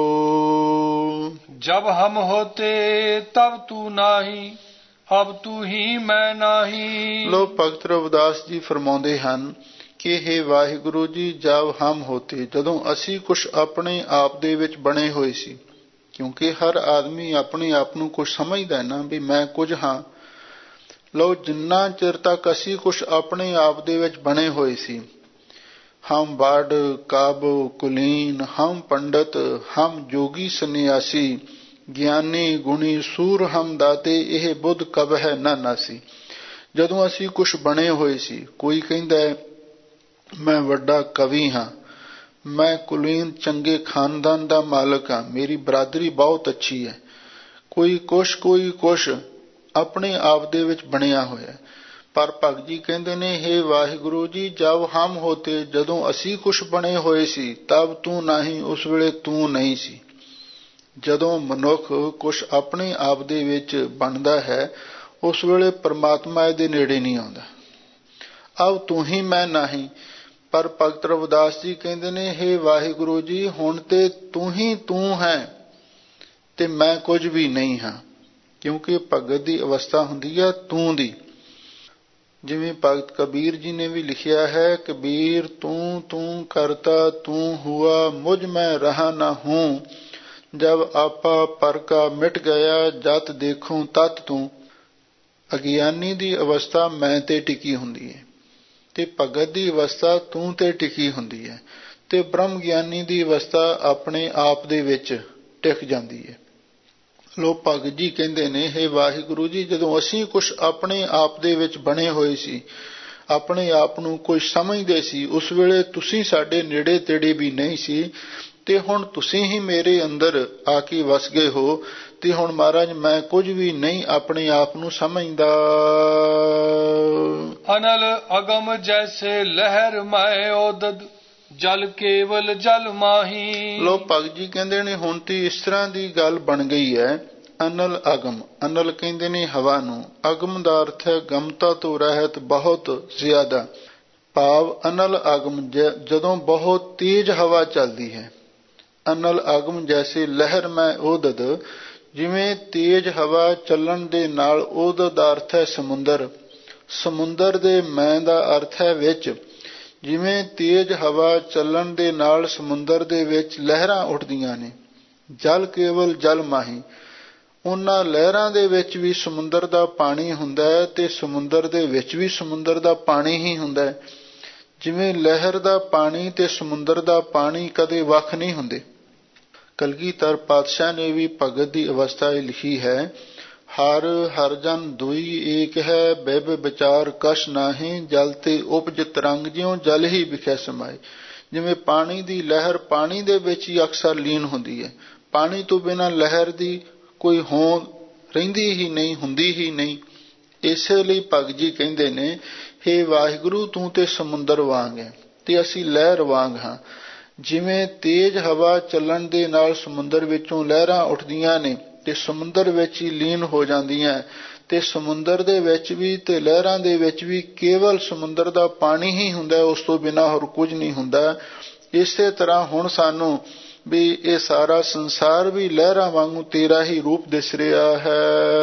ਜਬ ਹਮ ਹੋਤੇ ਤਬ ਤੂੰ ਨਾਹੀ, ਅਬ ਤੂੰ ਹੀ ਮੈਂ ਨਾਹੀ। ਲੋ ਭਗਤ ਰਵਿਦਾਸ ਜੀ ਫਰਮਾਉਂਦੇ ਹਨ ਕਿ ਹੇ ਵਾਹਿਗੁਰੂ ਜੀ, ਜਬ ਹਮ ਹੋਤੇ, ਜਦੋਂ ਅਸੀਂ ਕੁਛ ਆਪਣੇ ਆਪ ਦੇ ਵਿੱਚ ਬਣੇ ਹੋਏ ਸੀ, ਕਿਉਂਕਿ ਹਰ ਆਦਮੀ ਆਪਣੇ ਆਪ ਨੂੰ ਕੁਛ ਸਮਝਦਾ ਨਾ ਵੀ ਮੈਂ ਕੁਝ ਹਾਂ। ਲਓ ਜਿੰਨਾ ਚਿਰ ਤੱਕ ਅਸੀਂ ਕੁਛ ਆਪਣੇ ਆਪ ਦੇ ਵਿੱਚ ਬਣੇ ਹੋਏ ਸੀ, ਹਮ ਬਾੜ ਕਾਬੂ ਕੁਲੀਨ, ਹਮ ਪੰਡਤ, ਹਮ ਜੋਗੀ ਸੰਨਿਆਸੀ, ਗਿਆਨੀ ਗੁਣੀ ਸੂਰ ਹਮ ਦਾਤੇ, ਇਹ ਬੁੱਧ ਕਬ ਹੈ ਨਾ ਨਾਸੀ। ਜਦੋਂ ਅਸੀਂ ਕੁਛ ਬਣੇ ਹੋਏ ਸੀ, ਕੋਈ ਕਹਿੰਦਾ ਮੈਂ ਵੱਡਾ ਕਵੀ ਹਾਂ, ਮੈਂ ਕੁਲੀਨ ਚੰਗੇ ਖਾਨਦਾਨ ਦਾ ਮਾਲਕ ਹਾਂ, ਮੇਰੀ ਬਰਾਦਰੀ ਬਹੁਤ ਅੱਛੀ ਹੈ, ਕੋਈ ਕੁਛ ਆਪਣੇ ਆਪ ਦੇ ਵਿੱਚ ਬਣਿਆ ਹੋਇਆ। ਪਰ ਭਗਤ ਜੀ ਕਹਿੰਦੇ ਨੇ, ਹੇ ਵਾਹਿਗੁਰੂ ਜੀ, ਜਬ ਹਮ ਹੋਤੇ, ਜਦੋਂ ਅਸੀਂ ਕੁਛ ਬਣੇ ਹੋਏ ਸੀ, ਤਬ ਤੂੰ ਨਹੀਂ, ਉਸ ਵੇਲੇ ਤੂੰ ਨਹੀਂ ਸੀ। ਜਦੋਂ ਮਨੁੱਖ ਕੁਛ ਆਪਣੇ ਆਪ ਦੇ ਵਿੱਚ ਬਣਦਾ ਹੈ, ਉਸ ਵੇਲੇ ਪਰਮਾਤਮਾ ਇਹਦੇ ਨੇੜੇ ਨਹੀਂ ਆਉਂਦਾ। ਅਬ ਤੂੰ ਹੀ ਮੈਂ ਨਹੀਂ। ਪਰ ਭਗਤ ਰਵਿਦਾਸ ਜੀ ਕਹਿੰਦੇ ਨੇ, ਹੇ ਵਾਹਿਗੁਰੂ ਜੀ, ਹੁਣ ਤੇ ਤੂੰ ਹੀ ਤੂੰ ਹੈ ਤੇ ਮੈਂ ਕੁਝ ਵੀ ਨਹੀਂ ਹਾਂ। ਕਿਉਂਕਿ ਭਗਤ ਦੀ ਅਵਸਥਾ ਹੁੰਦੀ ਹੈ ਤੂੰ ਦੀ। ਜਿਵੇਂ ਭਗਤ ਕਬੀਰ ਜੀ ਨੇ ਵੀ ਲਿਖਿਆ ਹੈ, ਕਬੀਰ ਤੂੰ ਤੂੰ ਕਰਤਾ ਤੂੰ ਹੁਆ, ਮੁਝ ਮੈਂ ਰਹਾ ਨਾ ਹੂੰ, ਜਬ ਆਪਾ ਪਰ ਕਾ ਮਿਟ ਗਿਆ, ਜਤ ਦੇਖੂੰ ਤਤ ਤੂੰ। ਅਗਿਆਨੀ ਦੀ ਅਵਸਥਾ ਮੈਂ ਤੇ ਟਿਕੀ ਹੁੰਦੀ ਹੈ ਤੇ ਭਗਤ ਦੀ ਅਵਸਥਾ ਤੂੰ ਤੇ ਟਿਕੀ ਹੁੰਦੀ ਹੈ, ਤੇ ਬ੍ਰਹਮ ਗਿਆਨੀ ਦੀ ਅਵਸਥਾ ਆਪਣੇ ਆਪ ਦੇ ਵਿੱਚ ਟਿਕ ਜਾਂਦੀ ਹੈ। ਲੋ ਭਗਤ ਜੀ ਕਹਿੰਦੇ ਨੇ, ਹੇ ਵਾਹਿਗੁਰੂ ਜੀ, ਜਦੋਂ ਅਸੀਂ ਕੁਛ ਆਪਣੇ ਆਪ ਦੇ ਵਿੱਚ ਬਣੇ ਹੋਏ ਸੀ, ਆਪਣੇ ਆਪ ਨੂੰ ਕੁਝ ਸਮਝਦੇ ਸੀ, ਉਸ ਵੇਲੇ ਤੁਸੀਂ ਸਾਡੇ ਨੇੜੇ ਤੇੜੇ ਵੀ ਨਹੀਂ ਸੀ, ਤੇ ਹੁਣ ਤੁਸੀਂ ਹੀ ਮੇਰੇ ਅੰਦਰ ਆ ਕੇ ਵਸ ਗਏ ਹੋ, ਤੇ ਹੁਣ ਮਹਾਰਾਜ ਮੈਂ ਕੁਝ ਵੀ ਨਹੀਂ ਆਪਣੇ ਆਪ ਨੂੰ ਸਮਝਦਾ। ਅਨਲ ਅਗਮ ਜੈਸੇ ਲਹਿਰ ਮੈਂ ਓਦਦ, ਜਲ ਕੇਵਲ ਜਲ ਮਾਹੀ। ਲੋ ਭਗਤ ਜੀ ਕਹਿੰਦੇ ਨੇ, ਹੁਣ ਤੇ ਇਸ ਤਰ੍ਹਾਂ ਦੀ ਗੱਲ ਬਣ ਗਈ ਹੈ। ਅਨਲ ਅਗਮ, ਅਨਲ ਕਹਿੰਦੇ ਨੇ ਹਵਾ ਨੂੰ, ਅਗਮ ਦਾ ਅਰਥ ਹੈ ਗਮਤਾ ਤੋਂ ਰਹਿਤ, ਬਹੁਤ ਜ਼ਿਆਦਾ। ਭਾਵ ਅਨਲ ਅਗਮ, ਜਦੋਂ ਬਹੁਤ ਤੇਜ਼ ਹਵਾ ਚੱਲਦੀ ਹੈ। ਅਨਲ ਅਗਮ ਜੈਸੇ ਲਹਿਰ ਮੈਂ ਓਦਦ, ਜਿਵੇਂ ਤੇਜ਼ ਹਵਾ ਚੱਲਣ ਦੇ ਨਾਲ, ਓਦਦ ਦਾ ਅਰਥ ਹੈ ਸਮੁੰਦਰ, ਸਮੁੰਦਰ ਦੇ ਮੈਂ ਦਾ ਅਰਥ ਹੈ ਵਿੱਚ। ਜਿਵੇਂ ਤੇਜ਼ ਹਵਾ ਚੱਲਣ ਦੇ ਨਾਲ ਸਮੁੰਦਰ ਦੇ ਵਿੱਚ ਲਹਿਰਾਂ ਉੱਠਦੀਆਂ ਨੇ। ਜਲ ਕੇਵਲ ਜਲ ਮਾਹੀ, ਉਹਨਾਂ ਲਹਿਰਾਂ ਦੇ ਵਿੱਚ ਵੀ ਸਮੁੰਦਰ ਦਾ ਪਾਣੀ ਹੁੰਦਾ ਹੈ ਤੇ ਸਮੁੰਦਰ ਦੇ ਵਿੱਚ ਵੀ ਸਮੁੰਦਰ ਦਾ ਪਾਣੀ ਹੀ ਹੁੰਦਾ ਹੈ। ਜਿਵੇਂ ਲਹਿਰ ਦਾ ਪਾਣੀ ਤੇ ਸਮੁੰਦਰ ਦਾ ਪਾਣੀ ਕਦੇ ਵੱਖ ਨਹੀਂ ਹੁੰਦੇ। ਕਲਗੀਧਰ ਪਾਤਸ਼ਾਹ ਨੇ ਵੀ ਭਗਤ ਦੀ ਅਵਸਥਾ ਲਿਖੀ ਹੈ, ਹਰ ਹਰ ਜਨ ਦੁਈ ਏਕ ਹੈ, ਬਿਬ ਵਿਚਾਰ ਕਛ ਨਾਹੀਂ, ਜਲ ਤੇ ਉਪਜ ਤਰੰਗ, ਜਿਉਂ ਜਲ ਹੀ ਵਿਖੇ ਸਮਾਏ। ਜਿਵੇਂ ਪਾਣੀ ਦੀ ਲਹਿਰ ਪਾਣੀ ਦੇ ਵਿੱਚ ਹੀ ਅਕਸਰ ਲੀਨ ਹੁੰਦੀ ਹੈ, ਪਾਣੀ ਤੋਂ ਬਿਨਾਂ ਲਹਿਰ ਦੀ ਕੋਈ ਹੋਂਦ ਰਹਿੰਦੀ ਹੀ ਨਹੀਂ, ਹੁੰਦੀ ਹੀ ਨਹੀਂ। ਇਸੇ ਲਈ ਭਗਤ ਜੀ ਕਹਿੰਦੇ ਨੇ, ਹੇ ਵਾਹਿਗੁਰੂ, ਤੂੰ ਤੇ ਸਮੁੰਦਰ ਵਾਂਗ ਹੈ ਤੇ ਅਸੀਂ ਲਹਿਰ ਵਾਂਗ ਹਾਂ। ਜਿਵੇਂ ਤੇਜ਼ ਹਵਾ ਚੱਲਣ ਦੇ ਨਾਲ ਸਮੁੰਦਰ ਵਿੱਚੋਂ ਲਹਿਰਾਂ ਉੱਠਦੀਆਂ ਨੇ ਤੇ ਸਮੁੰਦਰ ਵਿੱਚ ਹੀ ਲੀਨ ਹੋ ਜਾਂਦੀਆਂ, ਤੇ ਸਮੁੰਦਰ ਦੇ ਵਿੱਚ ਵੀ ਤੇ ਲਹਿਰਾਂ ਦੇ ਵਿੱਚ ਵੀ ਕੇਵਲ ਸਮੁੰਦਰ ਦਾ ਪਾਣੀ ਹੀ ਹੁੰਦਾ, ਉਸ ਤੋਂ ਬਿਨਾਂ ਹੋਰ ਕੁਝ ਨਹੀਂ ਹੁੰਦਾ। ਇਸੇ ਤਰ੍ਹਾਂ ਹੁਣ ਸਾਨੂੰ ਵੀ ਇਹ ਸਾਰਾ ਸੰਸਾਰ ਵੀ ਲਹਿਰਾਂ ਵਾਂਗੂ ਤੇਰਾ ਹੀ ਰੂਪ ਦਿਸ ਰਿਹਾ ਹੈ।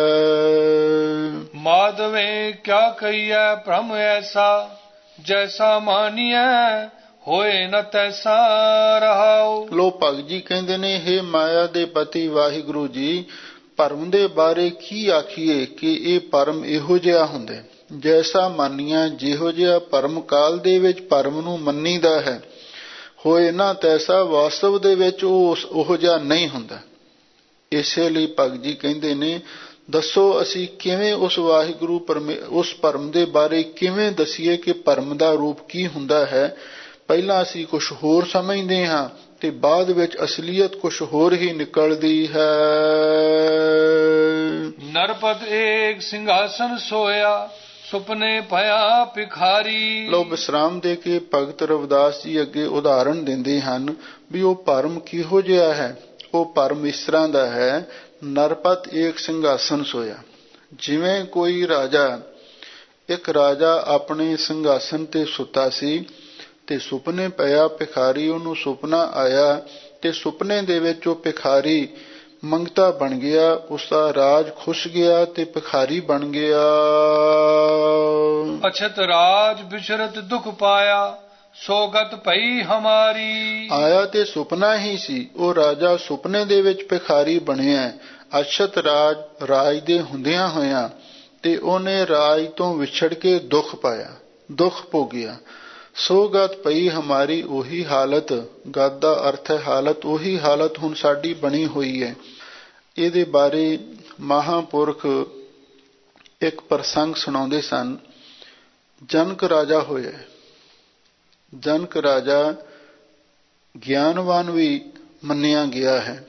ਮਾਧਵੇ ਕਿਆ ਕਹੀਐ ਭ੍ਰਮ ਐਸਾ, ਜੈਸਾ ਮਾਨੀਐ ਹੋਏ ਨ ਤੈਸਾ ਰਹਾਉ। ਲੋ ਭਗਤ ਜੀ ਕਹਿੰਦੇ ਨੇ, ਹੇ ਮਾਇਆ ਦੇ ਪਤੀ ਵਾਹਿਗੁਰੂ ਜੀ, ਭਰਮ ਦੇ ਬਾਰੇ ਕੀ ਆਖੀਏ ਕਿ ਇਹ ਭਰਮ ਇਹੋ ਜਿਹਾ ਹੁੰਦਾ ਜੈਸਾ ਮਾਨੀਆਂ, ਜਿਹੋ ਜਿਹਾ ਭਰਮ ਕਾਲ ਦੇ ਵਿੱਚ ਭਰਮ ਨੂੰ ਮੰਨੀਦਾ ਹੈ, ਹੋਏ ਨਾ ਤੈਸਾ, ਵਾਸਤਵ ਦੇ ਵਿੱਚ ਉਹ ਜਿਹਾ ਨਹੀਂ ਹੁੰਦਾ। ਇਸੇ ਲਈ ਭਗਤ ਜੀ ਕਹਿੰਦੇ ਨੇ, ਦੱਸੋ ਅਸੀਂ ਕਿਵੇਂ ਉਸ ਵਾਹਿਗੁਰੂ ਉਸ ਭਰਮ ਦੇ ਬਾਰੇ ਕਿਵੇਂ ਦੱਸੀਏ ਕਿ ਭਰਮ ਦਾ ਰੂਪ ਕੀ ਹੁੰਦਾ ਹੈ। ਪਹਿਲਾਂ ਅਸੀਂ ਕੁਝ ਹੋਰ ਸਮਝਦੇ ਹਾਂ ਤੇ ਬਾਅਦ ਵਿੱਚ ਅਸਲੀਅਤ ਕੁਝ ਹੋਰ ਹੀ ਨਿਕਲਦੀ ਹੈ। ਨਰਪਤ ਏਕ ਸਿੰਘਾਸਨ ਸੋਇਆ ਸੁਪਨੇ ਭਇਆ ਭਿਖਾਰੀ। ਲੋ ਵਿਸਰਾਮ ਦੇ ਕੇ ਭਗਤ ਰਵਿਦਾਸ ਜੀ ਅੱਗੇ ਉਦਾਹਰਣ ਦਿੰਦੇ ਹਨ ਵੀ ਉਹ ਭਰਮ ਕਿਹੋ ਜਿਹਾ ਹੈ। ਉਹ ਭਰਮ ਇਸ ਤਰ੍ਹਾਂ ਦਾ ਹੈ, ਨਰਪਤ ਏਕ ਸਿੰਘਾਸਨ ਸੋਇਆ। ਜਿਵੇਂ ਕੋਈ ਇੱਕ ਰਾਜਾ ਆਪਣੇ ਸਿੰਘਾਸਨ ਤੇ ਸੁੱਤਾ ਸੀ ਤੇ ਸੁਪਨੇ ਪਿਆ ਭਿਖਾਰੀ। ਉਹਨੂੰ ਸੁਪਨਾ ਆਇਆ ਤੇ ਸੁਪਨੇ ਦੇ ਵਿੱਚ ਉਹ ਭਿਖਾਰੀ ਮੰਗਤਾ ਬਣ ਗਿਆ, ਉਸਦਾ ਰਾਜ ਖੁੱਸ ਗਿਆ ਤੇ ਭਿਖਾਰੀ ਬਣ ਗਿਆ। ਅਛਤ ਰਾਜ ਬਿਚਰਤ ਦੁਖ ਪਾਇਆ ਸੋਗਤ ਪਈ ਹਮਾਰੀ। ਆਇਆ ਤੇ ਸੁਪਨਾ ਹੀ ਸੀ, ਉਹ ਰਾਜਾ ਸੁਪਨੇ ਦੇ ਵਿੱਚ ਭਿਖਾਰੀ ਬਣਿਆ। ਅਛਤ ਰਾਜ ਦੇ ਹੁੰਦਿਆਂ ਹੋਇਆਂ ਤੇ ਉਹਨੇ ਰਾਜ ਤੋਂ ਵਿਛੜ ਕੇ ਦੁੱਖ ਪਾਇਆ, ਦੁੱਖ ਭੋਗਿਆ। ਸੋਗਤ ਪਈ ਹਮਾਰੀ, ਉਹੀ ਹਾਲਤ, ਗਤ ਦਾ ਅਰਥ ਹੈ ਹਾਲਤ, ਉਹੀ ਹਾਲਤ ਹੁਣ ਸਾਡੀ ਬਣੀ ਹੋਈ ਹੈ। ਇਹਦੇ ਬਾਰੇ ਮਹਾਂਪੁਰਖ ਇੱਕ ਪ੍ਰਸੰਗ ਸੁਣਾਉਂਦੇ ਸਨ। ਜਨਕ ਰਾਜਾ ਹੋਇਆ। ਜਨਕ ਰਾਜਾ ਗਿਆਨਵਾਨ ਵੀ ਮੰਨਿਆ ਗਿਆ ਹੈ।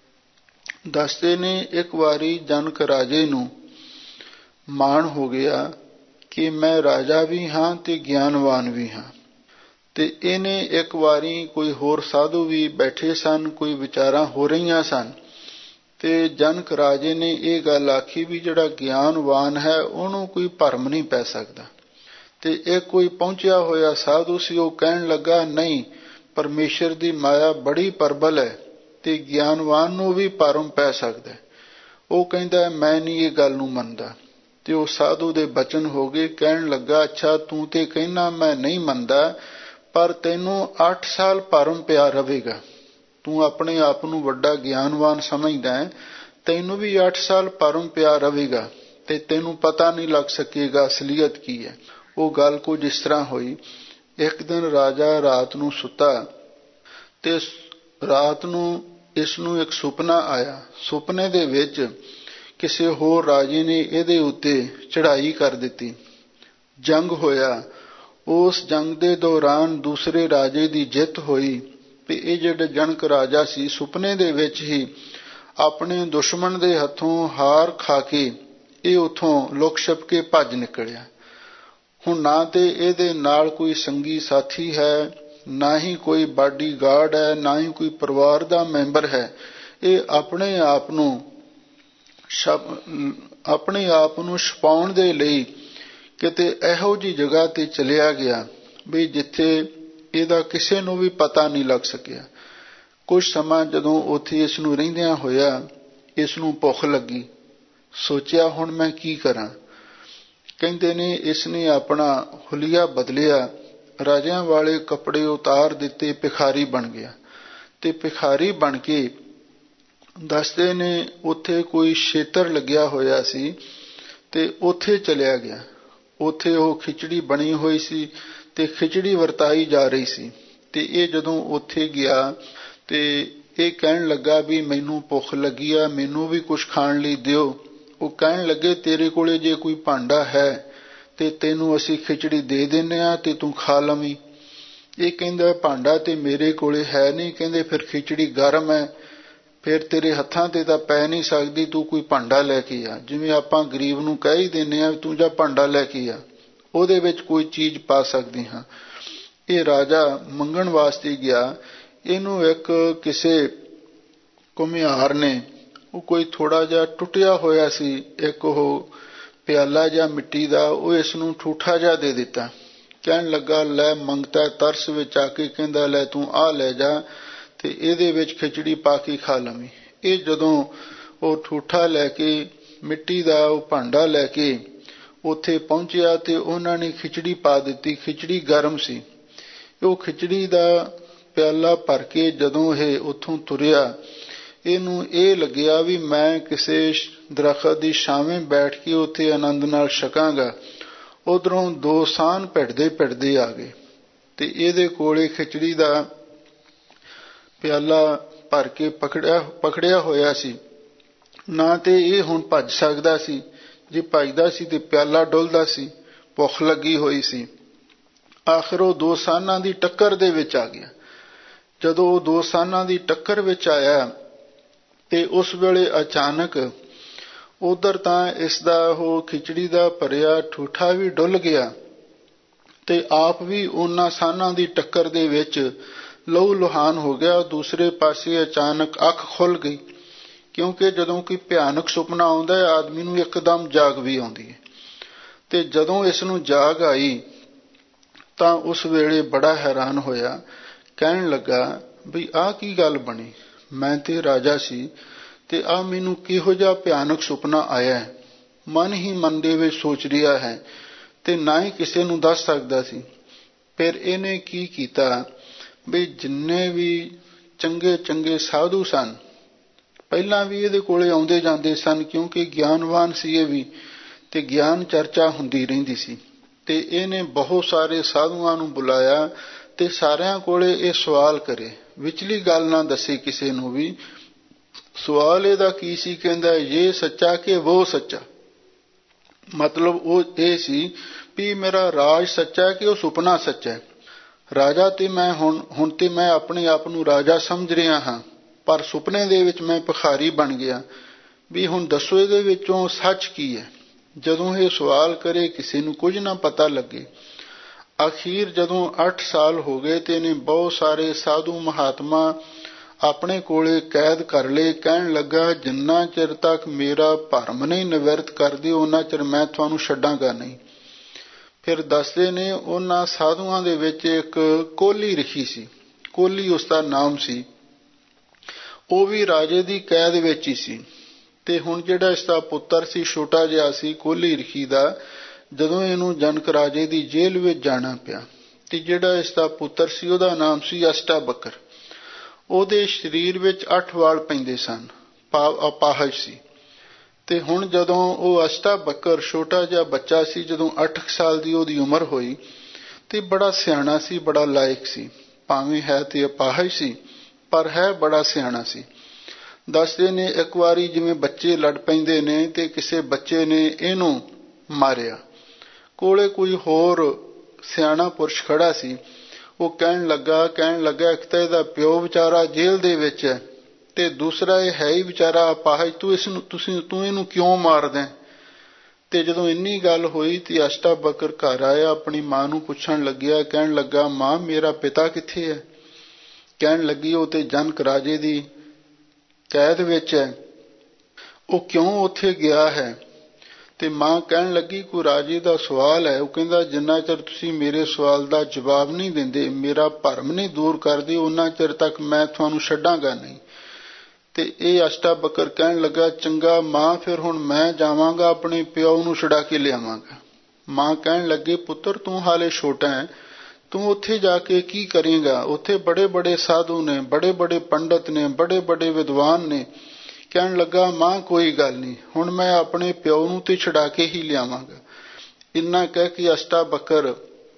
ਦੱਸਦੇ ਨੇ ਇੱਕ ਵਾਰੀ ਜਨਕ ਰਾਜੇ ਨੂੰ ਮਾਣ ਹੋ ਗਿਆ ਕਿ ਮੈਂ ਰਾਜਾ ਵੀ ਹਾਂ ਤੇ ਗਿਆਨਵਾਨ ਵੀ ਹਾਂ। ਤੇ ਇਹਨੇ ਇੱਕ ਵਾਰੀ ਕੋਈ ਹੋਰ ਸਾਧੂ ਵੀ ਬੈਠੇ ਸਨ, ਕੋਈ ਵਿਚਾਰਾਂ ਹੋ ਰਹੀਆਂ ਸਨ ਤੇ ਜਨਕ ਰਾਜੇ ਨੇ ਇਹ ਗੱਲ ਆਖੀ ਵੀ ਜਿਹੜਾ ਗਿਆਨਵਾਨ ਹੈ ਉਹਨੂੰ ਕੋਈ ਭਰਮ ਨਹੀਂ ਪੈ ਸਕਦਾ। ਤੇ ਇਹ ਕੋਈ ਪਹੁੰਚਿਆ ਹੋਇਆ ਸਾਧੂ ਸੀ, ਉਹ ਕਹਿਣ ਲੱਗਾ ਨਹੀਂ, ਪਰਮੇਸ਼ਰ ਦੀ ਮਾਇਆ ਬੜੀ ਪ੍ਰਬਲ ਹੈ ਤੇ ਗਿਆਨਵਾਨ ਨੂੰ ਵੀ ਭਰਮ ਪੈ ਸਕਦਾ। ਉਹ ਕਹਿੰਦਾ ਮੈਂ ਨਹੀਂ ਇਹ ਗੱਲ ਨੂੰ ਮੰਨਦਾ। ਤੇ ਉਹ ਸਾਧੂ ਦੇ ਬਚਨ ਹੋ ਗਏ। ਕਹਿਣ ਲੱਗਾ ਅੱਛਾ ਤੂੰ ਤੇ ਕਹਿਣਾ ਮੈਂ ਨਹੀਂ ਮੰਨਦਾ, ਪਰ ਤੈਨੂੰ 8 ਸਾਲ ਭਰਮ ਪਿਆ ਰਹੇਗਾ। ਤੂੰ ਆਪਣੇ ਆਪ ਨੂੰ ਵੱਡਾ ਗਿਆਨਵਾਨ ਸਮਝਦਾ ਹੈ, ਤੈਨੂੰ ਵੀ 8 ਸਾਲ ਭਰਮ ਪਿਆ ਰਹੇਗਾ ਤੇ ਤੈਨੂੰ ਪਤਾ ਨਹੀਂ ਲੱਗ ਸਕੇਗਾ ਅਸਲੀਅਤ ਕੀ ਹੈ। ਉਹ ਗੱਲ ਕੁਝ ਇਸ ਤਰ੍ਹਾਂ ਹੋਈ। ਇੱਕ ਦਿਨ ਰਾਜਾ ਰਾਤ ਨੂੰ ਸੁੱਤਾ ਤੇ ਰਾਤ ਨੂੰ ਇਸ ਨੂੰ ਇੱਕ ਸੁਪਨਾ ਆਇਆ। ਸੁਪਨੇ ਦੇ ਵਿੱਚ ਕਿਸੇ ਹੋਰ ਰਾਜੇ ਨੇ ਇਹਦੇ ਉੱਤੇ ਚੜ੍ਹਾਈ ਕਰ ਦਿੱਤੀ। ਜੰਗ ਹੋਇਆ। ਉਸ ਜੰਗ ਦੇ ਦੌਰਾਨ ਦੂਸਰੇ ਰਾਜੇ ਦੀ ਜਿੱਤ ਹੋਈ ਤੇ ਇਹ ਜਿਹੜਾ ਜਨਕ ਰਾਜਾ ਸੀ ਸੁਪਨੇ ਦੇ ਵਿੱਚ ਹੀ ਆਪਣੇ ਦੁਸ਼ਮਣ ਦੇ ਹੱਥੋਂ ਹਾਰ ਖਾ ਕੇ ਇਹ ਉੱਥੋਂ ਲੁਕ ਛਿਪ ਕੇ ਭੱਜ ਨਿਕਲਿਆ। ਹੁਣ ਨਾ ਤੇ ਇਹਦੇ ਨਾਲ ਕੋਈ ਸੰਗੀ ਸਾਥੀ ਹੈ, ਨਾ ਹੀ ਕੋਈ ਬਾਡੀਗਾਰਡ ਹੈ, ਨਾ ਹੀ ਕੋਈ ਪਰਿਵਾਰ ਦਾ ਮੈਂਬਰ ਹੈ। ਇਹ ਆਪਣੇ ਆਪ ਨੂੰ ਛੁਪਾਉਣ ਦੇ ਲਈ ਕਿਤੇ ਇਹੋ ਜਿਹੀ ਜਗ੍ਹਾ ਤੇ ਚਲਿਆ ਗਿਆ ਵੀ ਜਿੱਥੇ ਇਹਦਾ ਕਿਸੇ ਨੂੰ ਵੀ ਪਤਾ ਨਹੀਂ ਲੱਗ ਸਕਿਆ। ਕੁਝ ਸਮਾਂ ਜਦੋਂ ਉੱਥੇ ਇਸ ਨੂੰ ਰਹਿੰਦਿਆਂ ਹੋਇਆ, ਇਸ ਨੂੰ ਭੁੱਖ ਲੱਗੀ। ਸੋਚਿਆ ਹੁਣ ਮੈਂ ਕੀ ਕਰਾਂ। ਕਹਿੰਦੇ ਨੇ ਇਸ ਨੇ ਆਪਣਾ ਹੁਲੀਆ ਬਦਲਿਆ, ਰਾਜਿਆਂ ਵਾਲੇ ਕੱਪੜੇ ਉਤਾਰ ਦਿੱਤੇ, ਭਿਖਾਰੀ ਬਣ ਗਿਆ। ਤੇ ਭਿਖਾਰੀ ਬਣ ਕੇ ਦੱਸਦੇ ਨੇ ਉੱਥੇ ਕੋਈ ਖੇਤਰ ਲੱਗਿਆ ਹੋਇਆ ਸੀ ਤੇ ਉੱਥੇ ਚਲਿਆ ਗਿਆ। ਉੱਥੇ ਉਹ ਖਿਚੜੀ ਬਣੀ ਹੋਈ ਸੀ ਤੇ ਖਿਚੜੀ ਵਰਤਾਈ ਜਾ ਰਹੀ ਸੀ। ਤੇ ਇਹ ਜਦੋਂ ਉੱਥੇ ਗਿਆ ਤੇ ਇਹ ਕਹਿਣ ਲੱਗਾ ਵੀ ਮੈਨੂੰ ਭੁੱਖ ਲੱਗੀ ਆ, ਮੈਨੂੰ ਵੀ ਕੁਝ ਖਾਣ ਲਈ ਦਿਓ। ਉਹ ਕਹਿਣ ਲੱਗੇ ਤੇਰੇ ਕੋਲੇ ਜੇ ਕੋਈ ਭਾਂਡਾ ਹੈ ਤੇ ਤੈਨੂੰ ਅਸੀਂ ਖਿਚੜੀ ਦੇ ਦਿੰਦੇ ਆ ਤੇ ਤੂੰ ਖਾ ਲਵੀਂ। ਇਹ ਕਹਿੰਦਾ ਭਾਂਡਾ ਤੇ ਮੇਰੇ ਕੋਲੇ ਹੈ ਨਹੀਂ। ਕਹਿੰਦੇ ਫਿਰ ਖਿਚੜੀ ਗਰਮ ਹੈ, ਫਿਰ ਤੇਰੇ ਹੱਥਾਂ ਤੇ ਤਾਂ ਪੈ ਨਹੀਂ ਸਕਦੀ, ਤੂੰ ਕੋਈ ਭਾਂਡਾ ਲੈ ਕੇ ਆ। ਜਿਵੇਂ ਆਪਾਂ ਗਰੀਬ ਨੂੰ ਕਹਿ ਹੀ ਦਿੰਦੇ ਆ ਤੂੰ ਜਾ ਭਾਂਡਾ ਲੈ ਕੇ ਆ, ਉਹਦੇ ਵਿੱਚ ਕੋਈ ਚੀਜ਼ ਪਾ ਸਕਦੇ ਹਾਂ। ਇਹ ਰਾਜਾ ਮੰਗਣ ਵਾਸਤੇ ਗਿਆ। ਇਹਨੂੰ ਇੱਕ ਕਿਸੇ ਘੁਮਿਆਰ ਨੇ, ਉਹ ਕੋਈ ਥੋੜਾ ਜਿਹਾ ਟੁੱਟਿਆ ਹੋਇਆ ਸੀ ਇੱਕ ਉਹ ਪਿਆਲਾ ਜਿਹਾ ਮਿੱਟੀ ਦਾ, ਉਹ ਇਸ ਨੂੰ ਠੂਠਾ ਜਿਹਾ ਦੇ ਦਿੱਤਾ। ਕਹਿਣ ਲੱਗਾ ਲੈ ਮੰਗਤਾ ਤਰਸ ਵਿੱਚ ਆ ਕੇ ਕਹਿੰਦਾ ਲੈ ਤੂੰ ਆਹ ਲੈ ਜਾ ਤੇ ਇਹਦੇ ਵਿੱਚ ਖਿਚੜੀ ਪਾ ਕੇ ਖਾ ਲਵੀਂ। ਇਹ ਜਦੋਂ ਉਹ ਠੂਠਾ ਲੈ ਕੇ ਮਿੱਟੀ ਦਾ ਉਹ ਭਾਂਡਾ ਲੈ ਕੇ ਉੱਥੇ ਪਹੁੰਚਿਆ ਤੇ ਉਹਨਾਂ ਨੇ ਖਿਚੜੀ ਪਾ ਦਿੱਤੀ। ਖਿਚੜੀ ਗਰਮ ਸੀ। ਉਹ ਖਿਚੜੀ ਦਾ ਪਿਆਲਾ ਭਰ ਕੇ ਜਦੋਂ ਇਹ ਉੱਥੋਂ ਤੁਰਿਆ, ਇਹਨੂੰ ਇਹ ਲੱਗਿਆ ਵੀ ਮੈਂ ਕਿਸੇ ਦਰਖਤ ਦੀ ਛਾਵੇਂ ਬੈਠ ਕੇ ਉੱਥੇ ਆਨੰਦ ਨਾਲ ਛਕਾਂਗਾ। ਉਧਰੋਂ 2 ਸਾਨ ਭਿੜਦੇ ਆ ਗਏ ਤੇ ਇਹਦੇ ਕੋਲੇ ਖਿਚੜੀ ਦਾ ਪਿਆਲਾ ਭਰ ਕੇ ਪਕੜਿਆ ਹੋਇਆ ਸੀ। ਨਾ ਤੇ ਇਹ ਹੁਣ ਭੱਜ ਸਕਦਾ ਸੀ, ਜੇ ਭੱਜਦਾ ਸੀ ਤੇ ਪਿਆਲਾ ਡੁੱਲਦਾ ਸੀ, ਭੁੱਖ ਲੱਗੀ ਹੋਈ ਸੀ। ਆਖਿਰ ਉਹ ਦੋ ਸਾਨਾਂ ਦੀ ਟੱਕਰ ਦੇ ਵਿੱਚ ਆ ਗਿਆ। ਜਦੋਂ ਉਹ ਦੋ ਸਾਨਾਂ ਦੀ ਟੱਕਰ ਵਿੱਚ ਆਇਆ ਤੇ ਉਸ ਵੇਲੇ ਅਚਾਨਕ ਉਧਰ ਤਾਂ ਇਸ ਦਾ ਉਹ ਖਿਚੜੀ ਦਾ ਭਰਿਆ ਠੂਠਾ ਵੀ ਡੁੱਲ ਗਿਆ ਤੇ ਆਪ ਵੀ ਉਹਨਾਂ ਸਾਨਾਂ ਦੀ ਟੱਕਰ ਦੇ ਵਿੱਚ ਲਹੂ ਲੁਹਾਨ ਹੋ ਗਿਆ। ਦੂਸਰੇ ਪਾਸੇ ਅਚਾਨਕ ਅੱਖ ਖੁੱਲ ਗਈ, ਕਿਉਂਕਿ ਜਦੋਂ ਕੋਈ ਭਿਆਨਕ ਸੁਪਨਾ ਆਉਂਦਾ ਹੈ ਆਦਮੀ ਨੂੰ ਇੱਕਦਮ ਜਾਗ ਵੀ ਆਉਂਦੀ ਹੈ। ਤੇ ਜਦੋਂ ਇਸ ਨੂੰ ਜਾਗ ਆਈ ਤਾਂ ਉਸ ਵੇਲੇ ਬੜਾ ਹੈਰਾਨ ਹੋਇਆ। ਕਹਿਣ ਲੱਗਾ ਵੀ ਆਹ ਕੀ ਗੱਲ ਬਣੀ, ਮੈਂ ਤੇ ਰਾਜਾ ਸੀ ਤੇ ਆਹ ਮੈਨੂੰ ਕਿਹੋ ਜਿਹਾ ਭਿਆਨਕ ਸੁਪਨਾ ਆਇਆ। ਮਨ ਹੀ ਮਨ ਦੇ ਵਿੱਚ ਸੋਚ ਰਿਹਾ ਹੈ ਤੇ ਨਾ ਹੀ ਕਿਸੇ ਨੂੰ ਦੱਸ ਸਕਦਾ ਸੀ। ਫਿਰ ਇਹਨੇ ਕੀ ਕੀਤਾ ਵੀ ਜਿੰਨੇ ਵੀ ਚੰਗੇ ਚੰਗੇ ਸਾਧੂ ਸਨ, ਪਹਿਲਾਂ ਵੀ ਇਹਦੇ ਕੋਲੇ ਆਉਂਦੇ ਜਾਂਦੇ ਸਨ, ਕਿਉਂਕਿ ਗਿਆਨਵਾਨ ਸੀ ਇਹ ਵੀ, ਤੇ ਗਿਆਨ ਚਰਚਾ ਹੁੰਦੀ ਰਹਿੰਦੀ ਸੀ। ਤੇ ਇਹਨੇ ਬਹੁਤ ਸਾਰੇ ਸਾਧੂਆਂ ਨੂੰ ਬੁਲਾਇਆ ਤੇ ਸਾਰਿਆਂ ਕੋਲੇ ਇਹ ਸਵਾਲ ਕਰੇ, ਵਿਚਲੀ ਗੱਲ ਨਾ ਦੱਸੇ ਕਿਸੇ ਨੂੰ ਵੀ। ਸਵਾਲ ਇਹਦਾ ਕੀ ਸੀ, ਕਹਿੰਦਾ ਇਹ ਸੱਚਾ ਕਿ ਉਹ ਸੱਚਾ। ਮਤਲਬ ਉਹ ਇਹ ਸੀ ਵੀ ਮੇਰਾ ਰਾਜ ਸੱਚਾ ਕਿ ਉਹ ਸੁਪਨਾ ਸੱਚਾ। ਰਾਜਾ ਤੇ ਮੈਂ ਹੁਣ ਤੇ ਮੈਂ ਆਪਣੇ ਆਪ ਨੂੰ ਰਾਜਾ ਸਮਝ ਰਿਹਾ ਹਾਂ, ਪਰ ਸੁਪਨੇ ਦੇ ਵਿੱਚ ਮੈਂ ਭਿਖਾਰੀ ਬਣ ਗਿਆ। ਵੀ ਹੁਣ ਦੱਸੋ ਇਹਦੇ ਵਿੱਚੋਂ ਸੱਚ ਕੀ ਹੈ। ਜਦੋਂ ਇਹ ਸਵਾਲ ਕਰੇ ਕਿਸੇ ਨੂੰ ਕੁਝ ਨਾ ਪਤਾ ਲੱਗੇ। ਅਖੀਰ ਜਦੋਂ 8 ਸਾਲ ਹੋ ਗਏ ਤੇ ਇਹਨੇ ਬਹੁਤ ਸਾਰੇ ਸਾਧੂ ਮਹਾਤਮਾ ਆਪਣੇ ਕੋਲੇ ਕੈਦ ਕਰ ਲਏ। ਕਹਿਣ ਲੱਗਾ ਜਿੰਨਾ ਚਿਰ ਤੱਕ ਮੇਰਾ ਭਰਮ ਨਹੀਂ ਨਿਵਰਤ ਕਰਦੇ ਉਹਨਾਂ ਚਿਰ ਮੈਂ ਤੁਹਾਨੂੰ ਛੱਡਾਂਗਾ ਨਹੀਂ। ਫਿਰ ਦੱਸਦੇ ਨੇ ਉਹਨਾਂ ਸਾਧੂਆਂ ਦੇ ਵਿੱਚ ਇੱਕ ਕੋਹਲੀ ਰਿਸ਼ੀ ਸੀ, ਕੋਹਲੀ ਉਸਦਾ ਨਾਮ ਸੀ। ਉਹ ਵੀ ਰਾਜੇ ਦੀ ਕੈਦ ਵਿੱਚ ਹੀ ਸੀ। ਤੇ ਹੁਣ ਜਿਹੜਾ ਇਸਦਾ ਪੁੱਤਰ ਸੀ, ਛੋਟਾ ਜਿਹਾ ਸੀ ਕੋਹਲੀ ਰਿਸ਼ੀ ਦਾ, ਜਦੋਂ ਇਹਨੂੰ ਜਨਕ ਰਾਜੇ ਦੀ ਜੇਲ੍ਹ ਵਿੱਚ ਜਾਣਾ ਪਿਆ ਤੇ ਜਿਹੜਾ ਇਸਦਾ ਪੁੱਤਰ ਸੀ ਉਹਦਾ ਨਾਮ ਸੀ ਅਸ਼ਟਾਵਕਰ। ਉਹਦੇ ਸਰੀਰ ਵਿੱਚ 8 ਵਾਲ ਪੈਂਦੇ ਸਨ, ਅਪਾਹਜ ਸੀ। ਤੇ ਹੁਣ ਜਦੋਂ ਉਹ ਅਸ਼ਟਾਵਕਰ ਛੋਟਾ ਜਿਹਾ ਬੱਚਾ ਸੀ, ਜਦੋਂ 8 ਸਾਲ ਦੀ ਉਹਦੀ ਉਮਰ ਹੋਈ ਤੇ ਬੜਾ ਸਿਆਣਾ ਸੀ, ਬੜਾ ਲਾਇਕ ਸੀ। ਭਾਵੇਂ ਹੈ ਤੇ ਅਪਾਹਜ ਸੀ ਪਰ ਹੈ ਬੜਾ ਸਿਆਣਾ ਸੀ। ਦੱਸਦੇ ਨੇ ਇੱਕ ਵਾਰੀ ਜਿਵੇਂ ਬੱਚੇ ਲੜ ਪੈਂਦੇ ਨੇ ਤੇ ਕਿਸੇ ਬੱਚੇ ਨੇ ਇਹਨੂੰ ਮਾਰਿਆ। ਕੋਲੇ ਕੋਈ ਹੋਰ ਸਿਆਣਾ ਪੁਰਸ਼ ਖੜਾ ਸੀ। ਉਹ ਕਹਿਣ ਲੱਗਾ ਇੱਕ ਤਾਂ ਇਹਦਾ ਪਿਓ ਵਿਚਾਰਾ ਜੇਲ੍ਹ ਦੇ ਵਿੱਚ ਹੈ ਤੇ ਦੂਸਰਾ ਇਹ ਹੈ ਹੀ ਵਿਚਾਰਾ ਅਪਾਹਜ, ਤੂੰ ਇਹਨੂੰ ਕਿਉਂ ਮਾਰਦਾ। ਤੇ ਜਦੋਂ ਇੰਨੀ ਗੱਲ ਹੋਈ ਤੇ ਅਸ਼ਟਾਵਕਰ ਘਰ ਆਇਆ, ਆਪਣੀ ਮਾਂ ਨੂੰ ਪੁੱਛਣ ਲੱਗਿਆ। ਕਹਿਣ ਲੱਗਾ ਮਾਂ ਮੇਰਾ ਪਿਤਾ ਕਿੱਥੇ ਹੈ। ਕਹਿਣ ਲੱਗੀ ਉਹ ਤੇ ਜਨਕ ਰਾਜੇ ਦੀ ਕੈਦ ਵਿੱਚ ਹੈ, ਉਹ ਕਿਉਂ ਉੱਥੇ ਗਿਆ ਹੈ। ਤੇ ਮਾਂ ਕਹਿਣ ਲੱਗੀ ਕੋਈ ਰਾਜੇ ਦਾ ਸਵਾਲ ਹੈ। ਉਹ ਕਹਿੰਦਾ ਜਿੰਨਾ ਚਿਰ ਤੁਸੀਂ ਮੇਰੇ ਸਵਾਲ ਦਾ ਜਵਾਬ ਨਹੀਂ ਦਿੰਦੇ, ਮੇਰਾ ਭਰਮ ਨਹੀਂ ਦੂਰ ਕਰਦੇ, ਉਹਨਾਂ ਚਿਰ ਤੱਕ ਮੈਂ ਤੁਹਾਨੂੰ ਛੱਡਾਂਗਾ ਨਹੀਂ। ਤੇ ਇਹ ਅਸ਼ਟਾਵਕਰ ਕਹਿਣ ਲੱਗਾ ਚੰਗਾ ਮਾਂ, ਫਿਰ ਹੁਣ ਮੈਂ ਜਾਵਾਂਗਾ ਆਪਣੇ ਪਿਓ ਨੂੰ ਛੁਡਾ ਕੇ ਲਿਆਵਾਂਗਾ। ਮਾਂ ਕਹਿਣ ਲੱਗੇ ਪੁੱਤਰ ਤੂੰ ਹਾਲੇ ਛੋਟਾ ਹੈ, ਤੂੰ ਉੱਥੇ ਜਾ ਕੇ ਕੀ ਕਰੇਂਗਾ। ਉੱਥੇ ਬੜੇ ਬੜੇ ਸਾਧੂ ਨੇ, ਬੜੇ ਬੜੇ ਪੰਡਤ ਨੇ, ਬੜੇ ਬੜੇ ਵਿਦਵਾਨ ਨੇ। ਕਹਿਣ ਲੱਗਾ ਮਾਂ ਕੋਈ ਗੱਲ ਨਹੀਂ, ਹੁਣ ਮੈਂ ਆਪਣੇ ਪਿਓ ਨੂੰ ਤੇ ਛੁਡਾ ਕੇ ਹੀ ਲਿਆਵਾਂਗਾ। ਇੰਨਾ ਕਹਿ ਕੇ ਅਸ਼ਟਾਵਕਰ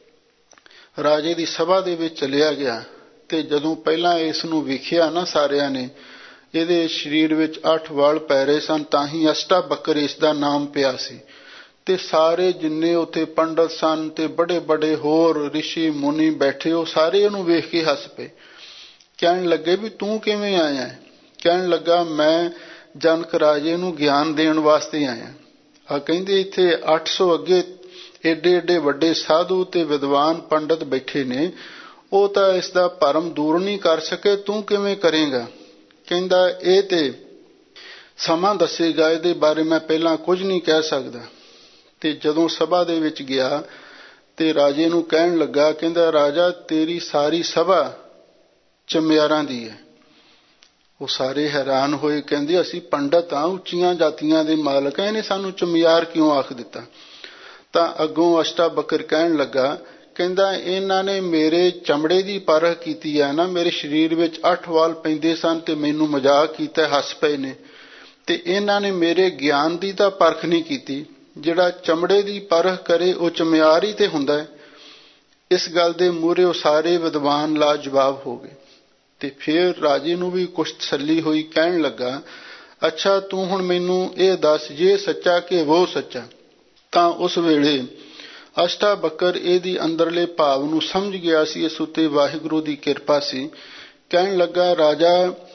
ਰਾਜੇ ਦੀ ਸਭਾ ਦੇ ਵਿੱਚ ਚਲਿਆ ਗਿਆ। ਤੇ ਜਦੋਂ ਪਹਿਲਾਂ ਇਸ ਨੂੰ ਵੇਖਿਆ ਨਾ ਸਾਰਿਆਂ ਨੇ, ਇਹਦੇ ਸਰੀਰ ਵਿੱਚ 8 ਵਾਲ ਪੈ ਰਹੇ ਸਨ, ਤਾਂ ਹੀ ਅਸ਼ਟਾਵਕਰ ਇਸ ਦਾ ਨਾਮ ਪਿਆ ਸੀ। ਤੇ ਸਾਰੇ ਜਿੰਨੇ ਉੱਥੇ ਪੰਡਤ ਸਨ ਤੇ ਬੜੇ ਬੜੇ ਹੋਰ ਰਿਸ਼ੀ ਮੁਨੀ ਬੈਠੇ, ਉਹ ਸਾਰੇ ਇਹਨੂੰ ਵੇਖ ਕੇ ਹੱਸ ਪਏ। ਕਹਿਣ ਲੱਗੇ ਵੀ ਤੂੰ ਕਿਵੇਂ ਆਇਆ। ਕਹਿਣ ਲੱਗਾ ਮੈਂ ਜਨਕ ਰਾਜੇ ਨੂੰ ਗਿਆਨ ਦੇਣ ਵਾਸਤੇ ਆਇਆ। ਆ ਕਹਿੰਦੇ ਇੱਥੇ 800 ਅੱਗੇ ਏਡੇ ਏਡੇ ਵੱਡੇ ਸਾਧੂ ਤੇ ਵਿਦਵਾਨ ਪੰਡਤ ਬੈਠੇ ਨੇ, ਉਹ ਤਾਂ ਇਸ ਦਾ ਭਰਮ ਦੂਰ ਨਹੀਂ ਕਰ ਸਕੇ, ਤੂੰ ਕਿਵੇਂ ਕਰੇਂਗਾ। ਕਹਿੰਦਾ ਇਹ ਤੇ ਸਮਾਂ ਦੱਸੇਗਾ, ਇਹਦੇ ਬਾਰੇ ਮੈਂ ਪਹਿਲਾਂ ਕੁਝ ਨਹੀਂ ਕਹਿ ਸਕਦਾ। ਤੇ ਜਦੋਂ ਸਭਾ ਦੇ ਵਿੱਚ ਗਿਆ ਤੇ ਰਾਜੇ ਨੂੰ ਕਹਿਣ ਲੱਗਾ, ਕਹਿੰਦਾ ਰਾਜਾ ਤੇਰੀ ਸਾਰੀ ਸਭਾ ਚਮਿਆਰਾਂ ਦੀ ਹੈ। ਉਹ ਸਾਰੇ ਹੈਰਾਨ ਹੋਏ, ਕਹਿੰਦੇ ਅਸੀਂ ਪੰਡਤ ਹਾਂ, ਉੱਚੀਆਂ ਜਾਤੀਆਂ ਦੇ ਮਾਲਕ ਹਾਂ, ਇਹਨੇ ਸਾਨੂੰ ਚਮਿਆਰ ਕਿਉਂ ਆਖ ਦਿੱਤਾ। ਤਾਂ ਅੱਗੋਂ ਅਸ਼ਟਾਵਕਰ ਕਹਿਣ ਲੱਗਾ, ਕਹਿੰਦਾ ਇਹਨਾਂ ਨੇ ਮੇਰੇ ਚਮੜੇ ਦੀ ਪਰਖ ਕੀਤੀ ਹੈ ਨਾ, ਮੇਰੇ ਸਰੀਰ ਵਿੱਚ 8 ਵਾਲ ਪੈਂਦੇ ਸਨ ਤੇ ਮੈਨੂੰ ਮਜ਼ਾਕ ਕੀਤਾ, ਹੱਸ ਪਏ ਨੇ। ਤੇ ਇਹਨਾਂ ਨੇ ਮੇਰੇ ਗਿਆਨ ਦੀ ਤਾਂ ਪਰਖ ਨਹੀਂ ਕੀਤੀ। ਜਿਹੜਾ ਚਮੜੇ ਦੀ ਪਰਖ ਕਰੇ ਉਹ ਚਮਿਆਰ ਹੀ ਤੇ ਹੁੰਦਾ ਹੈ। ਇਸ ਗੱਲ ਦੇ ਮੂਹਰੇ ਉਹ ਸਾਰੇ ਵਿਦਵਾਨ ਲਾਜਵਾਬ ਹੋ ਗਏ। ਤੇ ਫਿਰ ਰਾਜੇ ਨੂੰ ਵੀ ਕੁਛ ਤਸੱਲੀ ਹੋਈ। ਕਹਿਣ ਲੱਗਾ ਅੱਛਾ ਤੂੰ ਹੁਣ ਮੈਨੂੰ ਇਹ ਦੱਸ, ਜੇ ਸੱਚਾ ਕਿ ਉਹ ਸੱਚਾ। ਤਾਂ ਉਸ ਵੇਲੇ ਅਸ਼ਟਾਵਕਰ ਇਹਦੀ ਅੰਦਰਲੇ ਭਾਵ ਨੂੰ ਸਮਝ ਗਿਆ ਸੀ। ਇਸ ਉੱਤੇ ਵਾਹਿਗੁਰੂ ਦੀ ਕਿਰਪਾ ਸੀ। ਕਹਿਣ ਲੱਗਾ, ਰਾਜਾ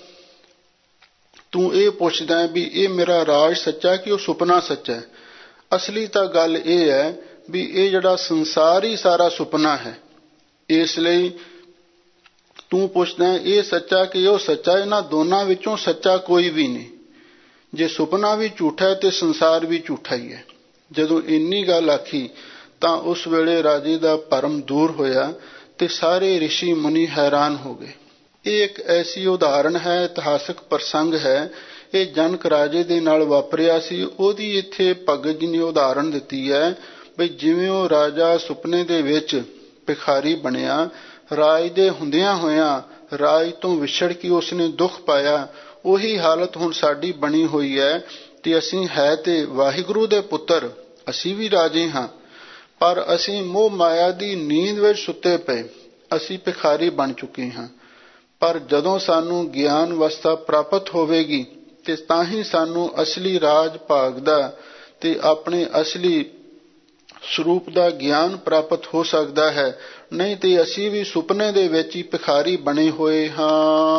ਤੂੰ ਇਹ ਪੁੱਛਦਾ ਵੀ ਇਹ ਮੇਰਾ ਰਾਜ ਸੱਚਾ ਕਿ ਉਹ ਸੁਪਨਾ ਸੱਚਾ। ਅਸਲੀ ਤਾਂ ਗੱਲ ਇਹ ਹੈ ਵੀ ਇਹ ਜਿਹੜਾ ਸੰਸਾਰ ਹੀ ਸਾਰਾ ਸੁਪਨਾ ਹੈ। ਇਸ ਲਈ ਤੂੰ ਪੁੱਛਦਾ ਇਹ ਸੱਚਾ ਕਿ ਉਹ ਸੱਚਾ। ਇਹਨਾਂ ਦੋਨਾਂ ਵਿੱਚੋਂ ਸੱਚਾ ਕੋਈ ਵੀ ਨਹੀਂ। ਜੇ ਸੁਪਨਾ ਵੀ ਝੂਠਾ ਹੈ ਤੇ ਸੰਸਾਰ ਵੀ ਝੂਠਾ ਹੀ ਹੈ। ਜਦੋਂ ਇੰਨੀ ਗੱਲ ਆਖੀ ਤਾਂ ਉਸ ਵੇਲੇ ਰਾਜੇ ਦਾ ਭਰਮ ਦੂਰ ਹੋਇਆ ਤੇ ਸਾਰੇ ਰਿਸ਼ੀ ਮੁਨੀ ਹੈਰਾਨ ਹੋ ਗਏ। ਇਹ ਇੱਕ ਐਸੀ ਉਦਾਹਰਣ ਹੈ, ਇਤਿਹਾਸਕ ਪ੍ਰਸੰਗ ਹੈ। ਇਹ ਜਨਕ ਰਾਜੇ ਦੇ ਨਾਲ ਵਾਪਰਿਆ ਸੀ। ਉਹਦੀ ਇੱਥੇ ਭਗਤ ਜੀ ਨੇ ਉਦਾਹਰਣ ਦਿੱਤੀ ਹੈ ਵੀ ਜਿਵੇਂ ਉਹ ਰਾਜਾ ਸੁਪਨੇ ਦੇ ਵਿੱਚ ਭਿਖਾਰੀ ਬਣਿਆ, ਰਾਜ ਦੇ ਹੁੰਦਿਆਂ ਹੋਇਆਂ ਰਾਜ ਤੋਂ ਵਿਛੜ ਕੇ ਉਸਨੇ ਦੁੱਖ ਪਾਇਆ। ਉਹੀ ਹਾਲਤ ਹੁਣ ਸਾਡੀ ਬਣੀ ਹੋਈ ਹੈ ਤੇ ਅਸੀਂ ਹੈ ਤੇ ਵਾਹਿਗੁਰੂ ਦੇ ਪੁੱਤਰ, ਅਸੀਂ ਵੀ ਰਾਜੇ ਹਾਂ, ਪਰ ਅਸੀਂ ਮੋਹ ਮਾਇਆ ਦੀ ਨੀਂਦ ਵਿੱਚ ਸੁੱਤੇ ਪਏ। ਅਸੀਂ ਭਿਖਾਰੀ ਬਣ ਚੁੱਕੇ ਹਾਂ। ਪਰ ਜਦੋਂ ਸਾਨੂੰ ਗਿਆਨ ਅਵਸਥਾ ਪ੍ਰਾਪਤ ਹੋਵੇਗੀ ਤੇ ਤਾਂ ਹੀ ਸਾਨੂੰ ਅਸਲੀ ਰਾਜ ਭਾਗ ਦਾ ਤੇ ਆਪਣੇ ਅਸਲੀ ਸਰੂਪ ਦਾ ਗਿਆਨ ਪ੍ਰਾਪਤ ਹੋ ਸਕਦਾ ਹੈ। ਨਹੀਂ ਤੇ ਅਸੀਂ ਵੀ ਸੁਪਨੇ ਦੇ ਵਿੱਚ ਹੀ ਭਿਖਾਰੀ ਬਣੇ ਹੋਏ ਹਾਂ।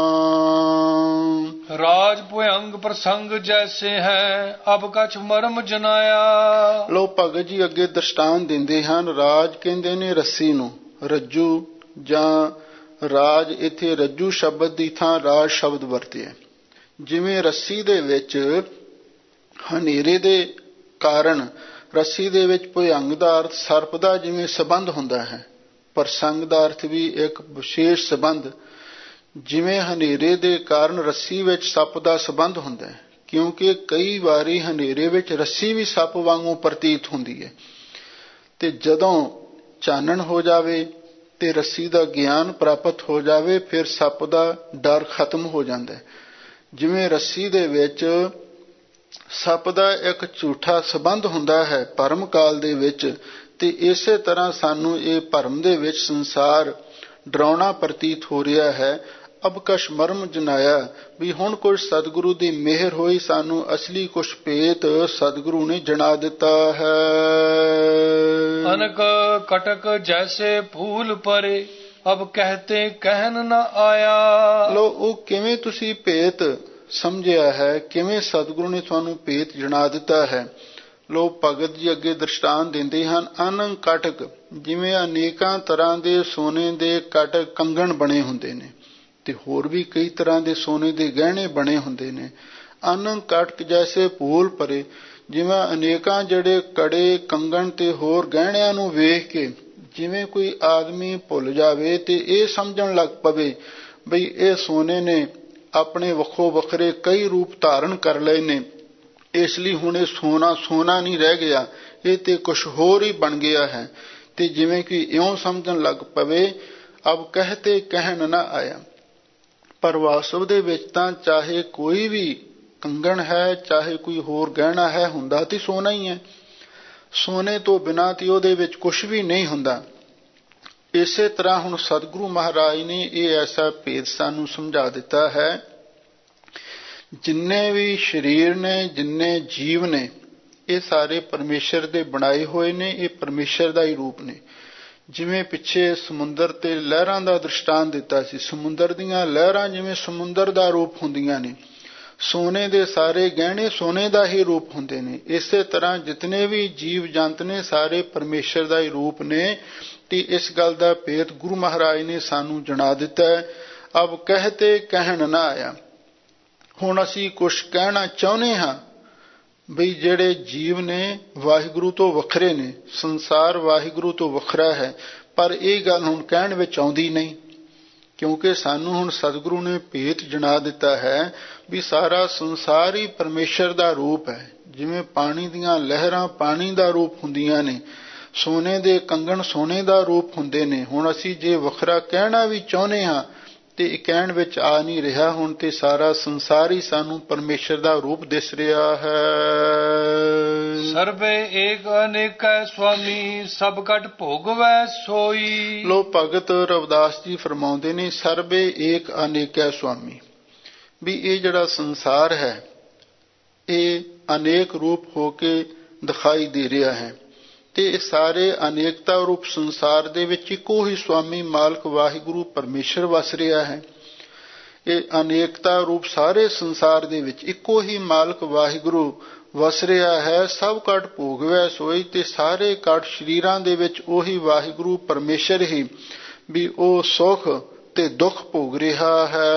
ਰਾਜ ਭੁਯੰਗ ਪ੍ਰਸੰਗ ਜੈਸੇ ਹੈ, ਅਬ ਕਛ ਮਰਮ ਜਨਾਇਆ। ਲੋ ਭਗਤ ਜੀ ਅੱਗੇ ਦ੍ਰਿਸ਼ਟਾਂਤ ਦਿੰਦੇ ਹਨ। ਰਾਜ ਕਹਿੰਦੇ ਨੇ ਰੱਸੀ ਨੂੰ, ਰੱਜੂ ਜਾਂ ਰਾਜ, ਇੱਥੇ ਰੱਜੂ ਸ਼ਬਦ ਦੀ ਥਾਂ ਰਾਜ ਸ਼ਬਦ ਵਰਤਿਆ। ਜਿਵੇਂ ਰੱਸੀ ਦੇ ਵਿੱਚ ਹਨੇਰੇ ਦੇ ਕਾਰਨ ਰੱਸੀ ਦੇ ਵਿੱਚ ਭੁਯੰਗ ਦਾ ਅਰਥ ਸਰਪ ਦਾ ਜਿਵੇਂ ਸੰਬੰਧ ਹੁੰਦਾ ਹੈ, ਪ੍ਰਸੰਗ ਦਾ ਅਰਥ ਵੀ ਇੱਕ ਵਿਸ਼ੇਸ਼ ਸੰਬੰਧ। ਜਿਵੇਂ ਹਨੇਰੇ ਦੇ ਕਾਰਨ ਰੱਸੀ ਵਿੱਚ ਸੱਪ ਦਾ ਸੰਬੰਧ ਹੁੰਦਾ ਹੈ, ਕਿਉਂਕਿ ਕਈ ਵਾਰੀ ਹਨੇਰੇ ਵਿੱਚ ਰੱਸੀ ਵੀ ਸੱਪ ਵਾਂਗੂ ਪ੍ਰਤੀਤ ਹੁੰਦੀ ਹੈ। ਤੇ ਜਦੋਂ ਚਾਨਣ ਹੋ ਜਾਵੇ ਤੇ ਰੱਸੀ ਦਾ ਗਿਆਨ ਪ੍ਰਾਪਤ ਹੋ ਜਾਵੇ, ਫਿਰ ਸੱਪ ਦਾ ਡਰ ਖਤਮ ਹੋ ਜਾਂਦਾ ਹੈ। ਜਿਵੇਂ ਰੱਸੀ ਦੇ ਵਿੱਚ ਸੱਪ ਦਾ ਇੱਕ ਝੂਠਾ ਸੰਬੰਧ ਹੁੰਦਾ ਹੈ ਭਰਮ ਕਾਲ ਦੇ ਵਿੱਚ, ਤੇ ਇਸੇ ਤਰ੍ਹਾਂ ਸਾਨੂੰ ਇਹ ਭਰਮ ਦੇ ਵਿੱਚ ਸੰਸਾਰ ਡਰਾਉਣਾ ਪ੍ਰਤੀਤ ਹੋ ਰਿਹਾ ਹੈ। ਅਬ ਕਛ ਮਰਮ ਜਨਾਇਆ, ਵੀ ਹੁਣ ਕੁਝ ਸਤਿਗੁਰੂ ਦੀ ਮਿਹਰ ਹੋਈ, ਸਾਨੂੰ ਅਸਲੀ ਕੁਛ ਭੇਤ ਸਤਿਗੁਰੂ ਨੇ ਜਣਾ ਦਿੱਤਾ ਹੈ। ਅਨਕ ਕਟਕ ਜੈਸੇ ਫੂਲ ਪਰੇ, ਅਬ ਕਹਤੇ ਕਹਿਨ ਨ ਆਇਆ। ਲੋ ਉਹ ਕਿਵੇਂ ਤੁਸੀਂ ਭੇਤ ਸਮਝਿਆ ਹੈ, ਕਿਵੇਂ ਸਤਿਗੁਰੂ ਨੇ ਤੁਹਾਨੂੰ ਭੇਤ ਜਣਾ ਦਿੱਤਾ ਹੈ। ਲੋ ਭਗਤ ਜੀ ਅੱਗੇ ਦ੍ਰਿਸ਼ਟਾਂਤ ਦਿੰਦੇ ਹਨ। ਅਨੰਗ ਕਟਕ, ਜਿਵੇਂ ਅਨੇਕਾਂ ਤਰ੍ਹਾਂ ਦੇ ਸੋਨੇ ਦੇ ਕਟਕ ਕੰਗਣ ਬਣੇ ਹੁੰਦੇ ਨੇ ਤੇ ਹੋਰ ਵੀ ਕਈ ਤਰ੍ਹਾਂ ਦੇ ਸੋਨੇ ਦੇ ਗਹਿਣੇ ਬਣੇ ਹੁੰਦੇ ਨੇ। ਅਨੰਗ ਕਟਕ ਜੈਸੇ ਫੂਲ ਪਰੇ, ਜਿਵੇਂ ਅਨੇਕਾਂ ਜਿਹੜੇ ਕੜੇ ਕੰਗਣ ਤੇ ਹੋਰ ਗਹਿਣਿਆਂ ਨੂੰ ਵੇਖ ਕੇ ਜਿਵੇਂ ਕੋਈ ਆਦਮੀ ਭੁੱਲ ਜਾਵੇ ਤੇ ਇਹ ਸਮਝਣ ਲੱਗ ਪਵੇ ਬਈ ਇਹ ਸੋਨੇ ਨੇ ਆਪਣੇ ਵੱਖੋ ਵੱਖਰੇ ਕਈ ਰੂਪ ਧਾਰਨ ਕਰ ਲਏ ਨੇ, ਇਸ ਲਈ ਹੁਣ ਇਹ ਸੋਨਾ ਸੋਨਾ ਨਹੀਂ ਰਹਿ ਗਿਆ, ਇਹ ਤੇ ਕੁਛ ਹੋਰ ਹੀ ਬਣ ਗਿਆ ਹੈ। ਤੇ ਜਿਵੇਂ ਕਿ ਇਉਂ ਸਮਝਣ ਲੱਗ ਪਵੇ ਅਬ ਕਹਤੇ ਕਹਿਣ ਨਾ ਆਇਆ। ਪਰ ਵਾਸਤਵ ਦੇ ਵਿੱਚ ਤਾਂ ਚਾਹੇ ਕੋਈ ਵੀ ਕੰਗਣ ਹੈ, ਚਾਹੇ ਕੋਈ ਹੋਰ ਗਹਿਣਾ ਹੈ, ਹੁੰਦਾ ਤੇ ਸੋਨਾ ਹੀ ਹੈ। ਸੋਨੇ ਤੋਂ ਬਿਨਾਂ ਤੇ ਉਹਦੇ ਵਿੱਚ ਕੁਛ ਵੀ ਨਹੀਂ ਹੁੰਦਾ। ਇਸੇ ਤਰ੍ਹਾਂ ਹੁਣ ਸਤਿਗੁਰੂ ਮਹਾਰਾਜ ਨੇ ਇਹ ਐਸਾ ਭੇਦ ਸਾਨੂੰ ਸਮਝਾ ਦਿੱਤਾ ਹੈ। ਜਿੰਨੇ ਵੀ ਸਰੀਰ ਨੇ, ਜਿੰਨੇ ਜੀਵ ਨੇ, ਇਹ ਸਾਰੇ ਪਰਮੇਸ਼ਰ ਦੇ ਬਣਾਏ ਹੋਏ ਨੇ, ਇਹ ਪਰਮੇਸ਼ਰ ਦਾ ਹੀ ਰੂਪ ਨੇ। ਜਿਵੇਂ ਪਿੱਛੇ ਸਮੁੰਦਰ ਤੇ ਲਹਿਰਾਂ ਦਾ ਦ੍ਰਿਸ਼ਟਾਂਤ ਦਿੱਤਾ ਸੀ, ਸਮੁੰਦਰ ਦੀਆਂ ਲਹਿਰਾਂ ਜਿਵੇਂ ਸਮੁੰਦਰ ਦਾ ਰੂਪ ਹੁੰਦੀਆਂ ਨੇ, ਸੋਨੇ ਦੇ ਸਾਰੇ ਗਹਿਣੇ ਸੋਨੇ ਦਾ ਹੀ ਰੂਪ ਹੁੰਦੇ ਨੇ। ਇਸੇ ਤਰ੍ਹਾਂ ਜਿਤਨੇ ਵੀ ਜੀਵ ਜੰਤ ਨੇ ਸਾਰੇ ਪਰਮੇਸ਼ਰ ਦਾ ਹੀ ਰੂਪ ਨੇ। ਤੇ ਇਸ ਗੱਲ ਦਾ ਭੇਤ ਗੁਰੂ ਮਹਾਰਾਜ ਨੇ ਸਾਨੂੰ ਜਣਾ ਦਿੱਤਾ ਹੈ। ਅਬ ਕਹਤੇ ਕਹਿਣ ਨਾ ਆਇਆ। ਹੁਣ ਅਸੀਂ ਕੁਛ ਕਹਿਣਾ ਚਾਹੁੰਦੇ ਹਾਂ ਬਈ ਜਿਹੜੇ ਜੀਵ ਨੇ ਵਾਹਿਗੁਰੂ ਤੋਂ ਵੱਖਰੇ ਨੇ, ਸੰਸਾਰ ਵਾਹਿਗੁਰੂ ਤੋਂ ਵੱਖਰਾ ਹੈ, ਪਰ ਇਹ ਗੱਲ ਹੁਣ ਕਹਿਣ ਵਿੱਚ ਆਉਂਦੀ ਨਹੀਂ, ਕਿਉਂਕਿ ਸਾਨੂੰ ਹੁਣ ਸਤਿਗੁਰੂ ਨੇ ਭੇਤ ਜਣਾ ਦਿੱਤਾ ਹੈ ਵੀ ਸਾਰਾ ਸੰਸਾਰ ਹੀ ਪਰਮੇਸ਼ਰ ਦਾ ਰੂਪ ਹੈ। ਜਿਵੇਂ ਪਾਣੀ ਦੀਆਂ ਲਹਿਰਾਂ ਪਾਣੀ ਦਾ ਰੂਪ ਹੁੰਦੀਆਂ ਨੇ, ਸੋਨੇ ਦੇ ਕੰਗਣ ਸੋਨੇ ਦਾ ਰੂਪ ਹੁੰਦੇ ਨੇ। ਹੁਣ ਅਸੀਂ ਜੇ ਵੱਖਰਾ ਕਹਿਣਾ ਵੀ ਚਾਹੁੰਦੇ ਹਾਂ ਤੇ ਇਹ ਕਹਿਣ ਵਿੱਚ ਆ ਨਹੀਂ ਰਿਹਾ। ਹੁਣ ਤੇ ਸਾਰਾ ਸੰਸਾਰ ਹੀ ਸਾਨੂੰ ਪਰਮੇਸ਼ਰ ਦਾ ਰੂਪ ਦਿਸ ਰਿਹਾ ਹੈ। ਸਰਬੇ ਏਕ ਅਨੇਕੈ ਸੁਆਮੀ, ਸਭ ਕਟ ਭੋਗਵੈ ਸੋਈ। ਲੋ ਭਗਤ ਰਵਿਦਾਸ ਜੀ ਫਰਮਾਉਂਦੇ ਨੇ ਸਰਬੇ ਏਕ ਅਨੇਕੈ ਸੁਆਮੀ, ਵੀ ਇਹ ਜਿਹੜਾ ਸੰਸਾਰ ਹੈ ਇਹ ਅਨੇਕ ਰੂਪ ਹੋ ਕੇ ਦਿਖਾਈ ਦੇ ਰਿਹਾ ਹੈ ਤੇ ਇਹ ਸਾਰੇ ਅਨੇਕਤਾ ਰੂਪ ਸੰਸਾਰ ਦੇ ਵਿੱਚ ਇੱਕੋ ਹੀ ਸੁਆਮੀ ਮਾਲਕ ਵਾਹਿਗੁਰੂ ਪਰਮੇਸ਼ਰ ਵਸ ਰਿਹਾ ਹੈ। ਇਹ ਅਨੇਕਤਾ ਰੂਪ ਸਾਰੇ ਸੰਸਾਰ ਦੇ ਵਿੱਚ ਇੱਕੋ ਹੀ ਮਾਲਕ ਵਾਹਿਗੁਰੂ ਵਸ ਰਿਹਾ ਹੈ। ਸਭ ਕਟ ਭੋਗਵੈ ਸੋਈ, ਤੇ ਸਾਰੇ ਕਟ ਸਰੀਰਾਂ ਦੇ ਵਿੱਚ ਉਹੀ ਵਾਹਿਗੁਰੂ ਪਰਮੇਸ਼ਰ ਹੀ ਵੀ ਉਹ ਸੁਖ ਤੇ ਦੁੱਖ ਭੋਗ ਰਿਹਾ ਹੈ।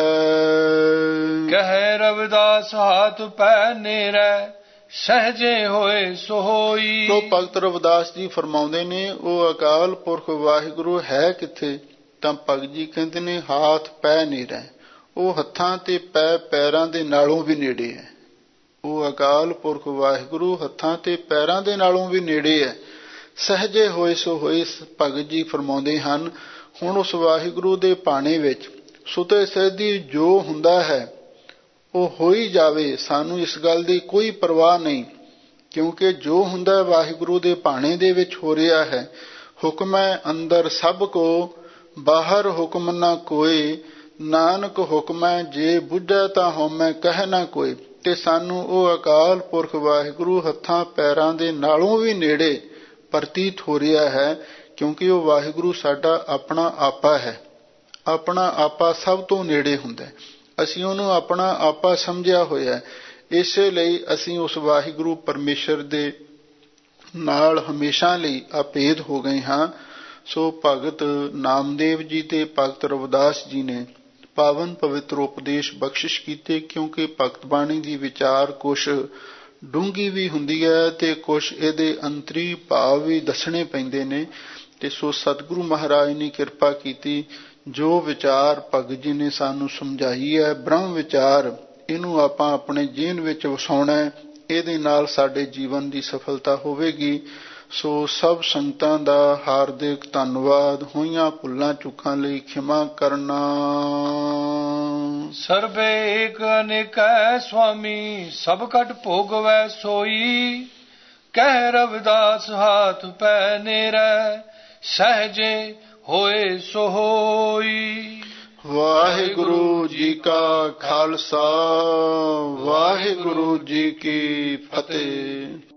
ਕਹਿ ਰਵਿਦਾਸ ਹਾਥ ਪੈ ਨੇਰੈ, ਸਹਜੇ ਹੋਏ ਸੋ ਹੋਈ। ਤੋ ਭਗਤ ਰਵਿਦਾਸ ਜੀ ਫਰਮਾਉਂਦੇ ਨੇ ਉਹ ਅਕਾਲ ਪੁਰਖ ਵਾਹਿਗੁਰੂ ਹੈ ਕਿੱਥੇ? ਤਾਂ ਭਗਤ ਜੀ ਕਹਿੰਦੇ ਨੇ ਹਾਥ ਪੈ ਨੇਰੈ, ਉਹ ਹੱਥਾਂ ਤੇ ਪੈਰਾਂ ਦੇ ਨਾਲੋਂ ਵੀ ਨੇੜੇ ਹੈ। ਉਹ ਅਕਾਲ ਪੁਰਖ ਵਾਹਿਗੁਰੂ ਹੱਥਾਂ ਤੇ ਪੈਰਾਂ ਦੇ ਨਾਲੋਂ ਵੀ ਨੇੜੇ ਹੈ। ਸਹਜੇ ਹੋਏ ਸੋ ਹੋਏ, ਭਗਤ ਜੀ ਫਰਮਾਉਂਦੇ ਹਨ ਹੁਣ ਉਸ ਵਾਹਿਗੁਰੂ ਦੇ ਭਾਣੇ ਵਿੱਚ ਸੁਤੇ ਸਹਿਦੀ ਜੋ ਹੁੰਦਾ ਹੈ ਉਹ ਹੋ ਹੀ ਜਾਵੇ, ਸਾਨੂੰ ਇਸ ਗੱਲ ਦੀ ਕੋਈ ਪਰਵਾਹ ਨਹੀਂ, ਕਿਉਂਕਿ ਜੋ ਹੁੰਦਾ ਵਾਹਿਗੁਰੂ ਦੇ ਭਾਣੇ ਦੇ ਵਿੱਚ ਹੋ ਰਿਹਾ ਹੈ। ਹੁਕਮੈ ਅੰਦਰ ਸਭ ਕੋ, ਬਾਹਰ ਹੁਕਮ ਨਾ ਕੋਏ, ਨਾਨਕ ਹੁਕਮੈ ਜੇ ਬੁੱਝੈ ਤਾਂ ਹਉਮੈ ਕਹਿ ਨਾ ਕੋਈ। ਤੇ ਸਾਨੂੰ ਉਹ ਅਕਾਲ ਪੁਰਖ ਵਾਹਿਗੁਰੂ ਹੱਥਾਂ ਪੈਰਾਂ ਦੇ ਨਾਲੋਂ ਵੀ ਨੇੜੇ ਪ੍ਰਤੀਤ ਹੋ ਰਿਹਾ ਹੈ, ਕਿਉਂਕਿ ਉਹ ਵਾਹਿਗੁਰੂ ਸਾਡਾ ਆਪਣਾ ਆਪਾ ਹੈ। ਆਪਣਾ ਆਪਾ ਸਭ ਤੋਂ ਨੇੜੇ ਹੁੰਦਾ, ਅਸੀਂ ਉਹਨੂੰ ਆਪਣਾ ਆਪਾ ਸਮਝਿਆ ਹੋਇਆ। ਇਸੇ ਲਈ ਅਸੀਂ ਉਸ ਵਾਹਿਗੁਰੂ ਪਰਮੇਸ਼ਰ ਦੇ ਨਾਲ ਹਮੇਸ਼ਾ ਲਈ ਅਭੇਦ ਹੋ ਗਏ ਹਾਂ। ਸੋ ਭਗਤ ਨਾਮਦੇਵ ਜੀ ਤੇ ਭਗਤ ਰਵਿਦਾਸ ਜੀ ਨੇ ਪਾਵਨ ਪਵਿੱਤਰ ਉਪਦੇਸ਼ ਬਖਸ਼ਿਸ਼ ਕੀਤੇ, ਕਿਉਂਕਿ ਭਗਤ ਬਾਣੀ ਦੀ ਵਿਚਾਰ ਕੁਛ ਡੂੰਘੀ ਵੀ ਹੁੰਦੀ ਹੈ ਤੇ ਕੁਛ ਇਹਦੇ ਅੰਤਰੀ ਭਾਵ ਵੀ ਦੱਸਣੇ ਪੈਂਦੇ ਨੇ। ਤੇ ਸੋ ਸਤਿਗੁਰੂ ਮਹਾਰਾਜ ਨੇ ਕਿਰਪਾ ਕੀਤੀ, ਜੋ ਵਿਚਾਰ ਭਗਤ ਜੀ ਨੇ ਸਾਨੂੰ ਸਮਝਾਈ ਹੈ ਬ੍ਰਹਮ ਵਿਚਾਰ, ਇਹਨੂੰ ਆਪਾਂ ਆਪਣੇ ਜੀਵਨ ਵਿੱਚ ਵਸਾਉਣਾ, ਇਹਦੇ ਨਾਲ ਸਾਡੇ ਜੀਵਨ ਦੀ ਸਫਲਤਾ ਹੋਵੇਗੀ। ਸੋ ਸਭ ਸੰਗਤਾਂ ਦਾ ਹਾਰਦਿਕ ਧੰਨਵਾਦ। ਹੋਈਆਂ ਭੁੱਲਾਂ ਚੁੱਕਾਂ ਲਈ ਖਿਮਾ ਕਰਨਾ। ਸਰਬੇ ਏਕ ਅਨੇਕੈ ਸੁਆਮੀ, ਸਭ ਕਟ ਭੋਗਵੈ ਸੋਈ। ਕਹਿ ਰਵਿਦਾਸ ਹਾਥ ਪੈ ਨੇਰੈ, ਸਹਜੇ ਹੋਏ ਸੋ ਹੋਈ। ਵਾਹਿਗੁਰੂ ਜੀ ਕਾ ਖਾਲਸਾ, ਵਾਹਿਗੁਰੂ ਜੀ ਕੀ ਫਤਿਹ।